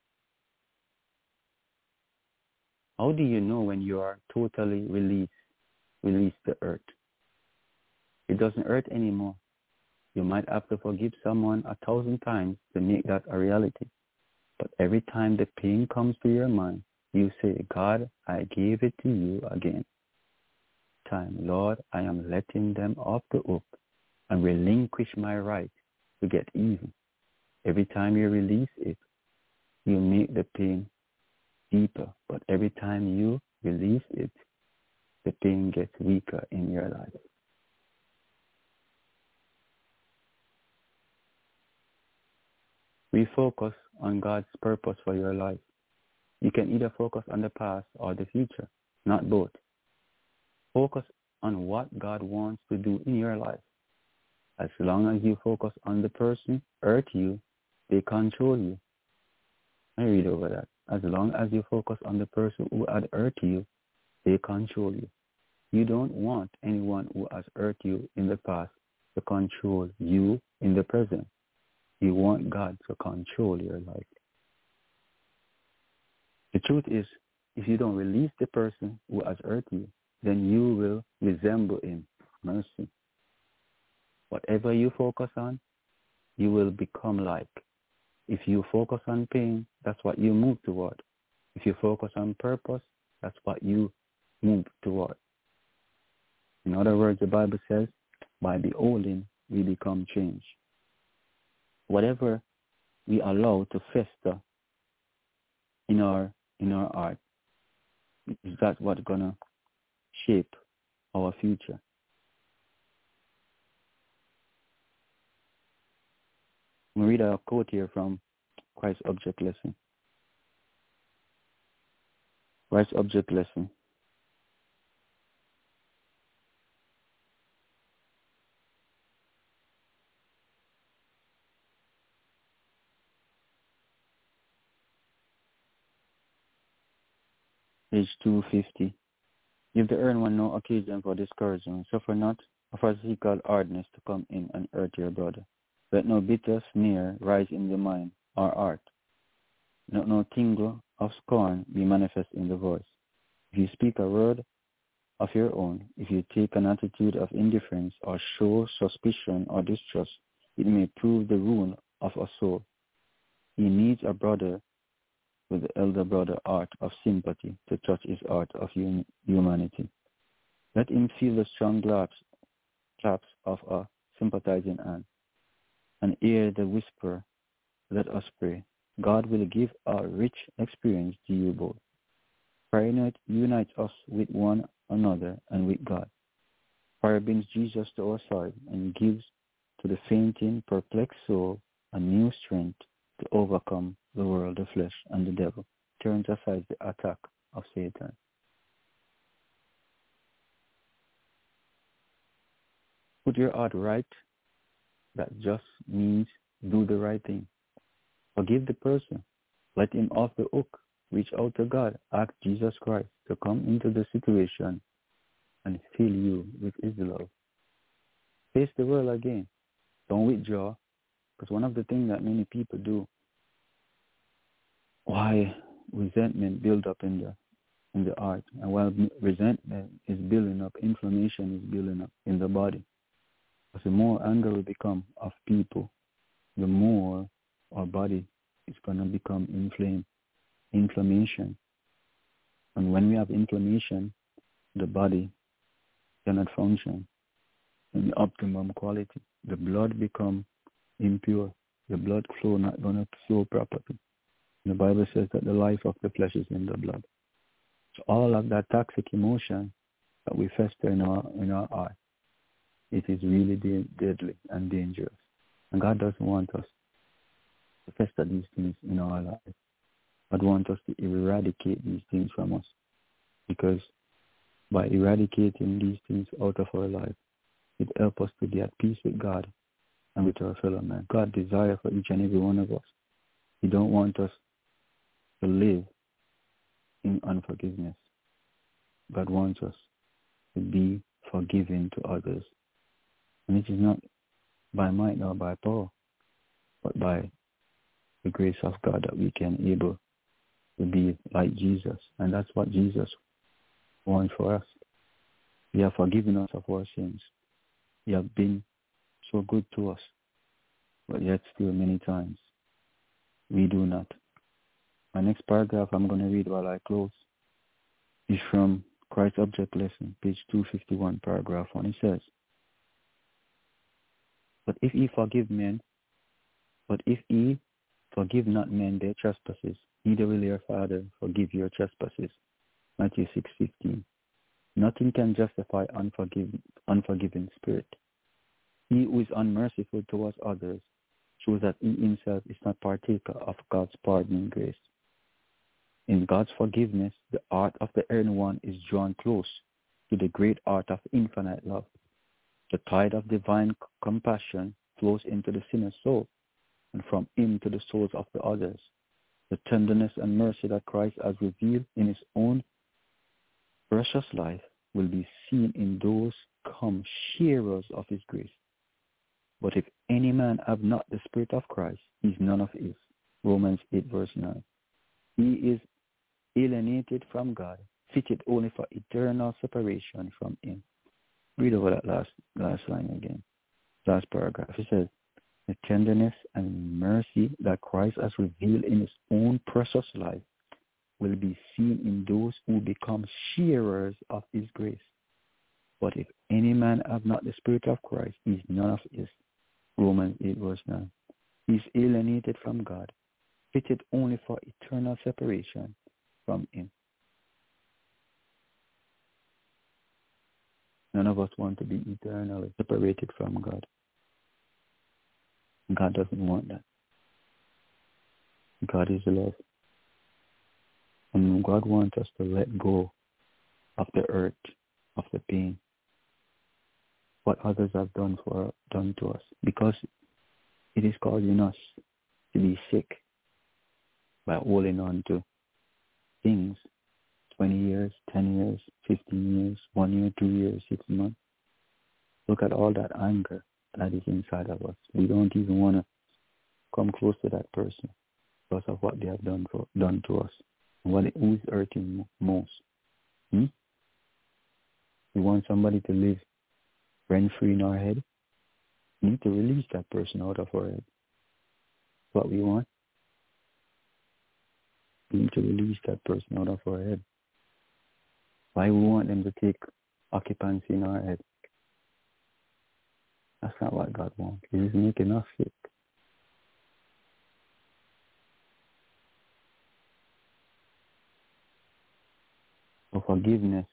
L: How do you know when you are totally released, released the hurt? It doesn't hurt anymore. You might have to forgive someone a thousand times to make that a reality. But every time the pain comes to your mind, you say, "God, I gave it to you again. Time, Lord, I am letting them off the hook and relinquish my right to get even." Every time you release it, you make the pain deeper. But every time you release it, the pain gets weaker in your life. Refocus on God's purpose for your life. You can either focus on the past or the future, not both. Focus on what God wants to do in your life. As long as you focus on the person who hurt you, they control you. I read over that. As long as you focus on the person who had hurt you, they control you. You don't want anyone who has hurt you in the past to control you in the present. You want God to control your life. The truth is, if you don't release the person who has hurt you, then you will resemble him. Mercy. Whatever you focus on, you will become like. If you focus on pain, that's what you move toward. If you focus on purpose, that's what you move toward. In other words, the Bible says, by beholding, we become changed. Whatever we allow to fester in our in our heart, is that what's gonna shape our future. I'm gonna read a quote here from Christ's Object Lesson. Christ's Object Lesson. Page two fifty. Give the earned one no occasion for discouragement. Suffer not of physical hardness to come in and hurt your brother. Let no bitter sneer rise in the mind or heart. Let no tingle of scorn be manifest in the voice. If you speak a word of your own, if you take an attitude of indifference or show suspicion or distrust, it may prove the ruin of a soul. He needs a brother with the elder brother heart of sympathy to touch his heart of hum- humanity. Let him feel the strong claps, claps of a sympathizing hand and hear the whisper, "Let us pray." God will give a rich experience to you both. Prayer unite, unites us with one another and with God. Prayer brings Jesus to our side and gives to the fainting, perplexed soul a new strength to overcome the world, the flesh, and the devil. Turns aside the attack of Satan. Put your heart right. That just means do the right thing. Forgive the person. Let him off the hook. Reach out to God. Ask Jesus Christ to come into the situation and fill you with his love. Face the world again. Don't withdraw. Because one of the things that many people do, why resentment build up in the in the heart, and while resentment is building up, inflammation is building up in the body. Because the more anger we become of people, the more our body is going to become inflamed, inflammation. And when we have inflammation, the body cannot function in the optimum quality. The blood become impure. The blood flow not going to flow properly. The Bible says that the life of the flesh is in the blood. So all of that toxic emotion that we fester in our in our heart, it is really de- deadly and dangerous. And God doesn't want us to fester these things in our life. God wants us to eradicate these things from us. Because by eradicating these things out of our life, it helps us to be at peace with God and with our fellow man. God desires for each and every one of us. He don't want us to live in unforgiveness. God wants us to be forgiving to others. And it is not by might nor by power, but by the grace of God that we can able to be like Jesus. And that's what Jesus wants for us. He has forgiven us of our sins. He has been so good to us. But yet still many times we do not. My next paragraph I'm going to read while I close is from Christ Object Lesson, page two fifty-one, paragraph one. It says, But if ye forgive men, but if ye forgive not men their trespasses, neither will your Father forgive your trespasses. Matthew six fifteen. Nothing can justify unforgiving, unforgiving spirit. He who is unmerciful towards others shows that he himself is not partaker of God's pardoning grace. In God's forgiveness, the heart of the erring one is drawn close to the great heart of infinite love. The tide of divine c- compassion flows into the sinner's soul, and from him to the souls of the others. The tenderness and mercy that Christ has revealed in his own precious life will be seen in those come sharers of his grace. But if any man have not the Spirit of Christ, he is none of his. Romans eight verse nine. He is alienated from God, fitted only for eternal separation from him. Read over that last last line again. Last paragraph. It says, the tenderness and mercy that Christ has revealed in his own precious life will be seen in those who become sharers of his grace. But if any man have not the Spirit of Christ, he is none of his. Romans eight verse nine. He is alienated from God, fitted only for eternal separation from him. None of us want to be eternally separated from God. God doesn't want that. God is love. And God wants us to let go of the hurt, of the pain, what others have done for done to us, because it is causing us to be sick by holding on to things twenty years, ten years, fifteen years, one year, two years, six months. Look at all that anger that is inside of us. We don't even want to come close to that person because of what they have done for done to us. And what it, who is hurting most? Hmm? We want somebody to live rent-free in our head. We need to release that person out of our head. What we want. We need to release that person out of our head. Why we want them to take occupancy in our head? That's not what God wants. He's making us sick. So forgiveness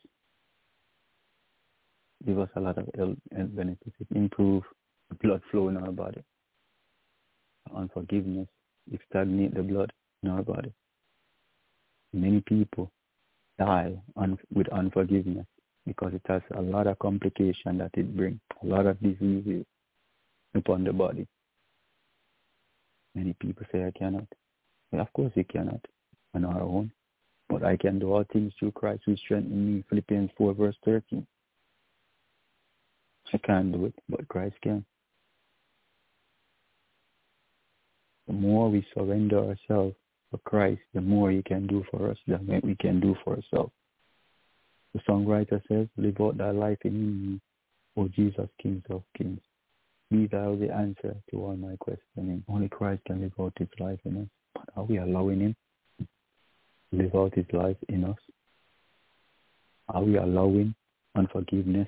L: gives us a lot of health benefits. It improves the blood flow in our body. Unforgiveness, it stagnates the blood in our body. Many people die un- with unforgiveness because it has a lot of complications that it brings, a lot of diseases upon the body. Many people say, I cannot. Well, of course you cannot on our own. But I can do all things through Christ who strengthens me. Philippians four, verse thirteen. I can't do it, but Christ can. The more we surrender ourselves for Christ, the more he can do for us than we can do for ourselves. The songwriter says, live out thy life in me, O Jesus, King of kings. Be thou the answer to all my questioning. Only Christ can live out his life in us. But are we allowing him to live out his life in us? Are we allowing unforgiveness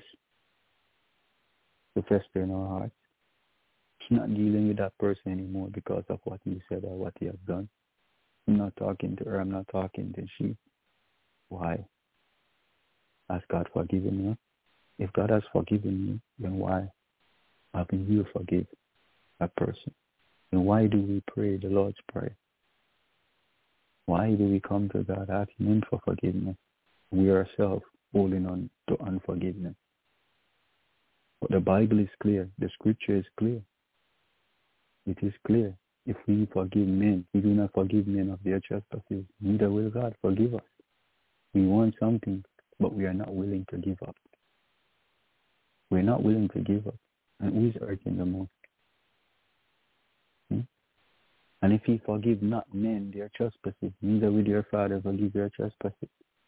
L: to fester in our hearts? He's not dealing with that person anymore because of what he said or what he has done. I'm not talking to her. I'm not talking to she. Why? Has God forgiven you? If God has forgiven you, then why haven't you forgive that person? And why do we pray the Lord's Prayer? Why do we come to God asking him for forgiveness? We ourselves holding on to unforgiveness. But the Bible is clear. The scripture is clear. It is clear. If we forgive men, we do not forgive men of their trespasses, neither will God forgive us. We want something, but we are not willing to give up. We're not willing to give up. And who is hurting the most? Hmm? And if he forgive not men their trespasses, neither will your Father forgive their trespasses.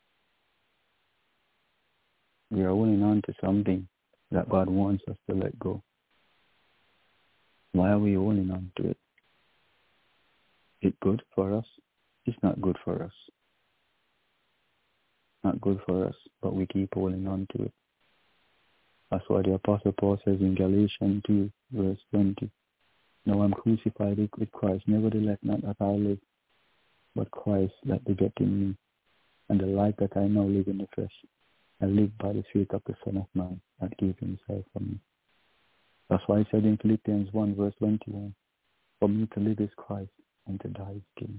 L: We are holding on to something that God wants us to let go. Why are we holding on to it? Is it good for us? It's not good for us. Not good for us, but we keep holding on to it. That's why the Apostle Paul says in Galatians two, verse twenty, now I'm crucified with Christ, nevertheless not that I live, but Christ that liveth in me. And the life that I now live in the flesh, I live by the faith of the Son of Man that gave himself for me. That's why he said in Philippians one, verse twenty-one, for me to live is Christ and to die is gain.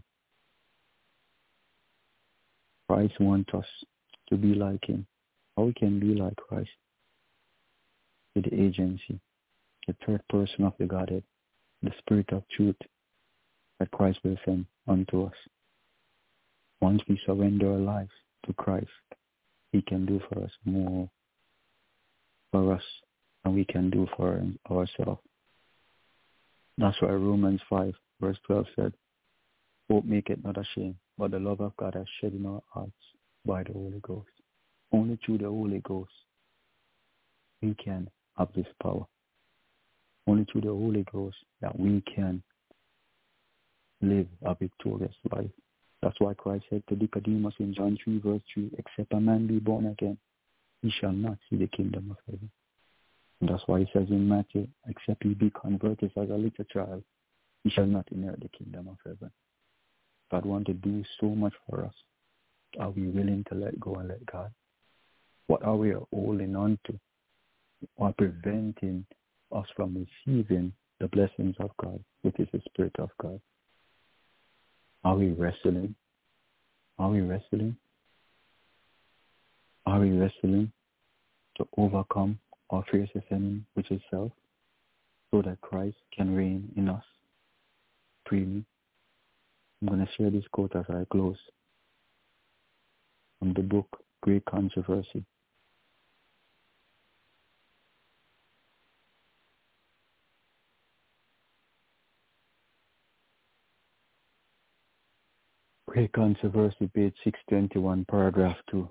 L: Christ wants us to be like him. How we can be like Christ? With the agency, the third person of the Godhead, the Spirit of truth that Christ will send unto us. Once we surrender our lives to Christ, he can do for us more for us than we can do for ourselves. That's why Romans five, verse twelve said, hope make it not ashamed, but the love of God has shed in our hearts by the Holy Ghost. Only through the Holy Ghost we can have this power. Only through the Holy Ghost that we can live a victorious life. That's why Christ said to Nicodemus in John three, verse three, except a man be born again, he shall not see the kingdom of heaven. And that's why he says in Matthew, except he be converted as a little child, he shall not inherit the kingdom of heaven. God wants to do so much for us. Are we willing to let go and let God? What are we holding on to? Or preventing us from receiving the blessings of God, which is the Spirit of God? Are we wrestling? Are we wrestling? Are we wrestling to overcome our fiercest enemy, which is self, so that Christ can reign in us freely? I'm going to share this quote as I close from the book Great Controversy. Great Controversy, page six twenty-one, paragraph two.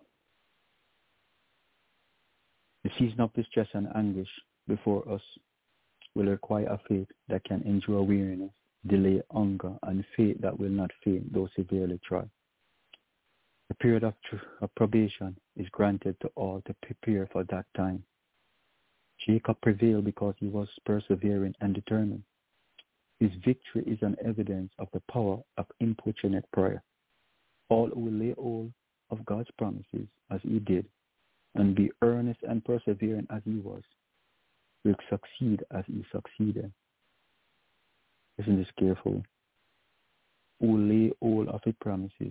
L: The season of distress and anguish before us will require a faith that can endure weariness, delay, hunger, and faith that will not faint though severely tried. The period of, tr- of probation is granted to all to prepare for that time. Jacob prevailed because he was persevering and determined. His victory is an evidence of the power of importunate prayer. All who lay hold of God's promises as he did, and be earnest and persevering as he was, will succeed as he succeeded. Listen to this carefully. Who lay hold of his promises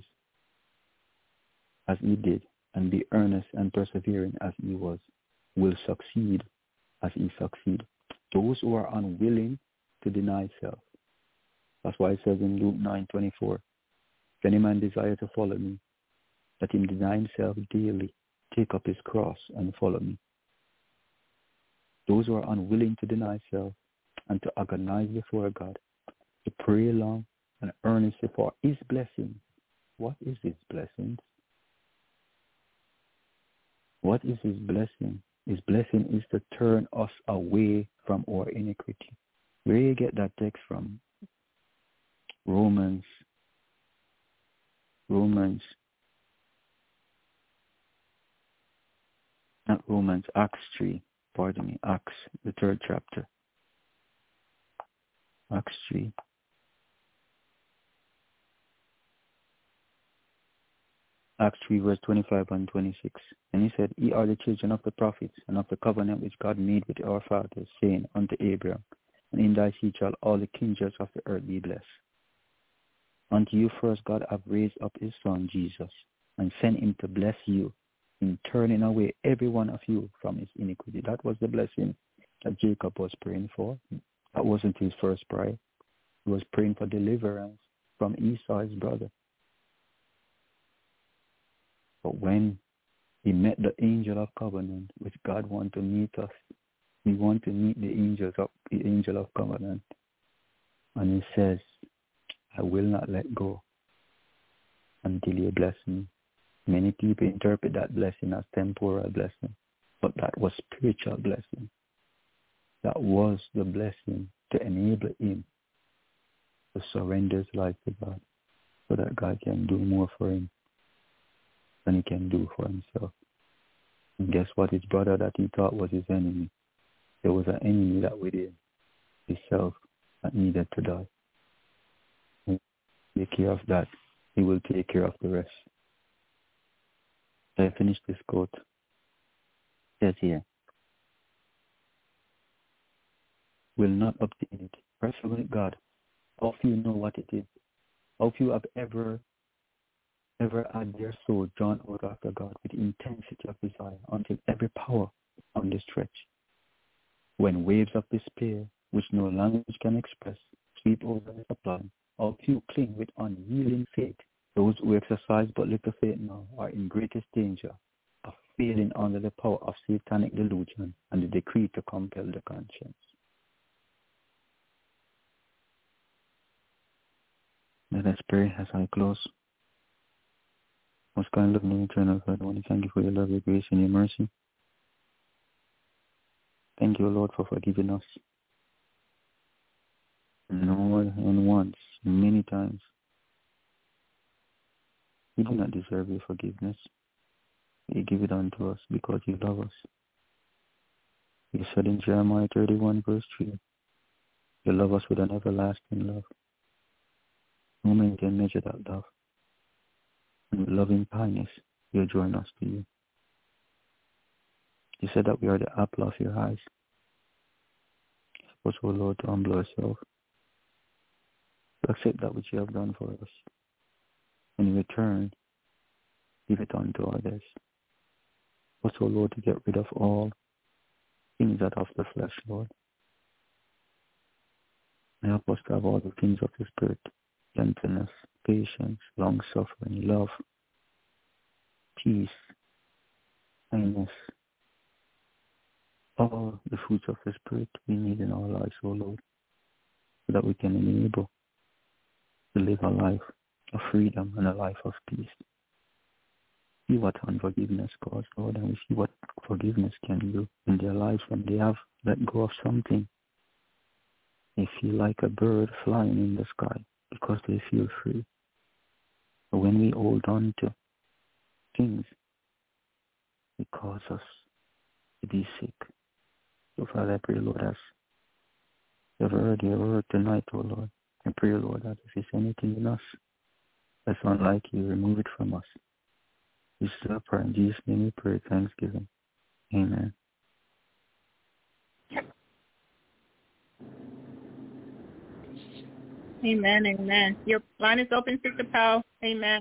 L: as he did, and be earnest and persevering as he was, will succeed as he succeeded. Those who are unwilling to deny self. That's why it says in Luke nine twenty-four, if any man desire to follow me, let him deny himself daily, take up his cross, and follow me. Those who are unwilling to deny self and to agonize before God, to pray long and earnestly for his blessings. What is his blessings? What is his blessing? His blessing is to turn us away from our iniquity. Where you get that text from? Romans. Romans. Not Romans, Acts three. Pardon me, Acts, the third chapter. Acts three. Acts three, verse twenty-five and twenty-six. And he said, Ye are the children of the prophets, and of the covenant which God made with our fathers, saying unto Abraham, And in thy seed shall all the kindreds of the earth be blessed. Unto you first God hath raised up his Son, Jesus, and sent him to bless you, in turning away every one of you from his iniquity. That was the blessing that Jacob was praying for. That wasn't his first prayer. He was praying for deliverance from Esau, his brother. But when he met the angel of covenant, which God wanted to meet us, we want to meet the angels of the angel of covenant. And he says, I will not let go until you bless me. Many people interpret that blessing as temporal blessing, but that was spiritual blessing. That was the blessing to enable him to surrender his life to God, so that God can do more for him than he can do for himself. And guess what? His brother that he thought was his enemy, there was an enemy that within himself that needed to die. And take care of that, he will take care of the rest. So I finished this quote. It says here, will not obtain it. Wrestle with God. How few know what it is. How few have ever, ever had their soul drawn out after God with intensity of desire until every power on the stretch. When waves of despair, which no language can express, sweep over the supply, how few cling with unyielding faith. Those who exercise but little faith now are in greatest danger of failing under the power of satanic delusion and the decree to compel the conscience. Let us pray as I close. Most kind, loving, eternal God, I want to thank you for your love, your grace, and your mercy. Thank you, Lord, for forgiving us. No more than once, many times. We do not deserve your forgiveness. You give it unto us because you love us. You said in Jeremiah thirty-one, verse three, you love us with an everlasting love. No man can measure that love. And with loving kindness, you join us to you. You said that we are the apple of your eyes. Help us, O Lord, to humble ourselves, to accept that which you have done for us. In return, give it unto others. Also, Lord, to get rid of all things that are of the flesh, Lord. And help us to have all the things of the Spirit, gentleness, patience, long-suffering, love, peace, kindness, all the fruits of the Spirit we need in our lives, O Lord, so that we can enable to live a life of freedom and a life of peace. See what unforgiveness causes, Lord, and we see what forgiveness can do in their lives when they have let go of something. They feel like a bird flying in the sky because they feel free. But when we hold on to things, it causes us to be sick. So, Father, I pray, Lord, as you have heard your word tonight, O Lord, I pray, Lord, that if there's anything in us that's unlike you, remove it from us. We still pray. In Jesus' name we pray. Thanksgiving. Amen.
C: Amen, amen. Your line is open, Sister Powell. Amen.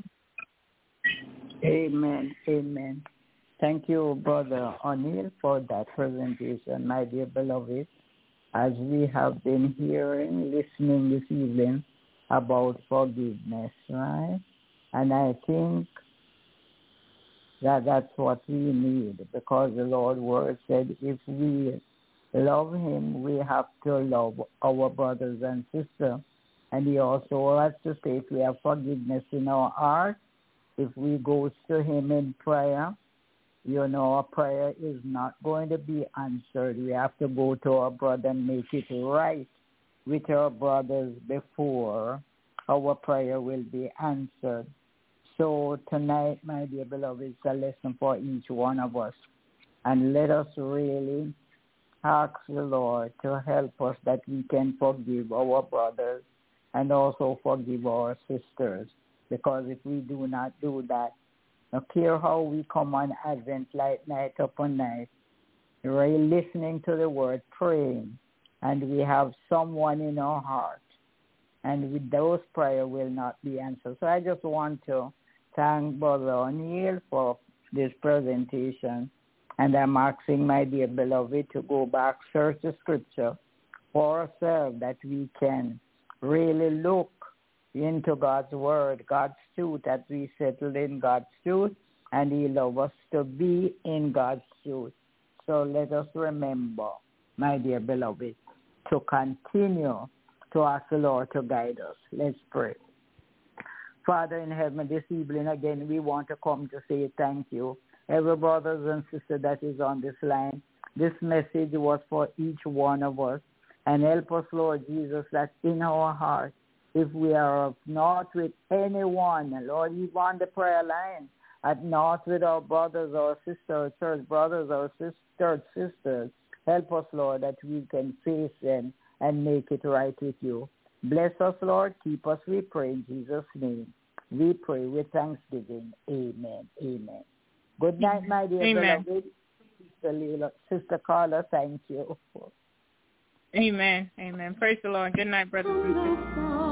G: Amen, amen. Thank you, Brother O'Neill, for that presentation, my dear beloved. As we have been hearing, listening this evening about forgiveness, right? And I think that that's what we need, because the Lord's word said if we love him, we have to love our brothers and sisters. And he also has to say if we have forgiveness in our heart, if we go to him in prayer, you know, our prayer is not going to be answered. We have to go to our brother and make it right with our brothers before our prayer will be answered. So tonight, my dear beloved, is a lesson for each one of us. And let us really ask the Lord to help us that we can forgive our brothers and also forgive our sisters. Because if we do not do that, no care how we come on Advent light night upon night, really listening to the word, praying, and we have someone in our heart, and with those prayers will not be answered. So I just want to thank Brother O'Neill for this presentation, and I'm asking my dear beloved to go back, search the scripture for ourselves, that we can really look into God's word, God's truth, that we settle in God's truth, and he loves us to be in God's truth. So let us remember, my dear beloved, to continue to ask the Lord to guide us. Let's pray. Father in heaven, this evening again, we want to come to say thank you. Every brothers and sister that is on this line, this message was for each one of us. And help us, Lord Jesus, that in our heart, if we are not with anyone, Lord, even on the prayer line, at not with our brothers or sisters, church brothers or church sisters, help us, Lord, that we can face them and make it right with you. Bless us, Lord. Keep us, we pray, in Jesus' name. We pray with thanksgiving. Amen. Amen. Good night, my dear
C: Amen.
G: beloved. Sister, Leila, Sister Carla, thank you.
C: Amen. Amen. Praise the Lord. Good night, brothers and sisters.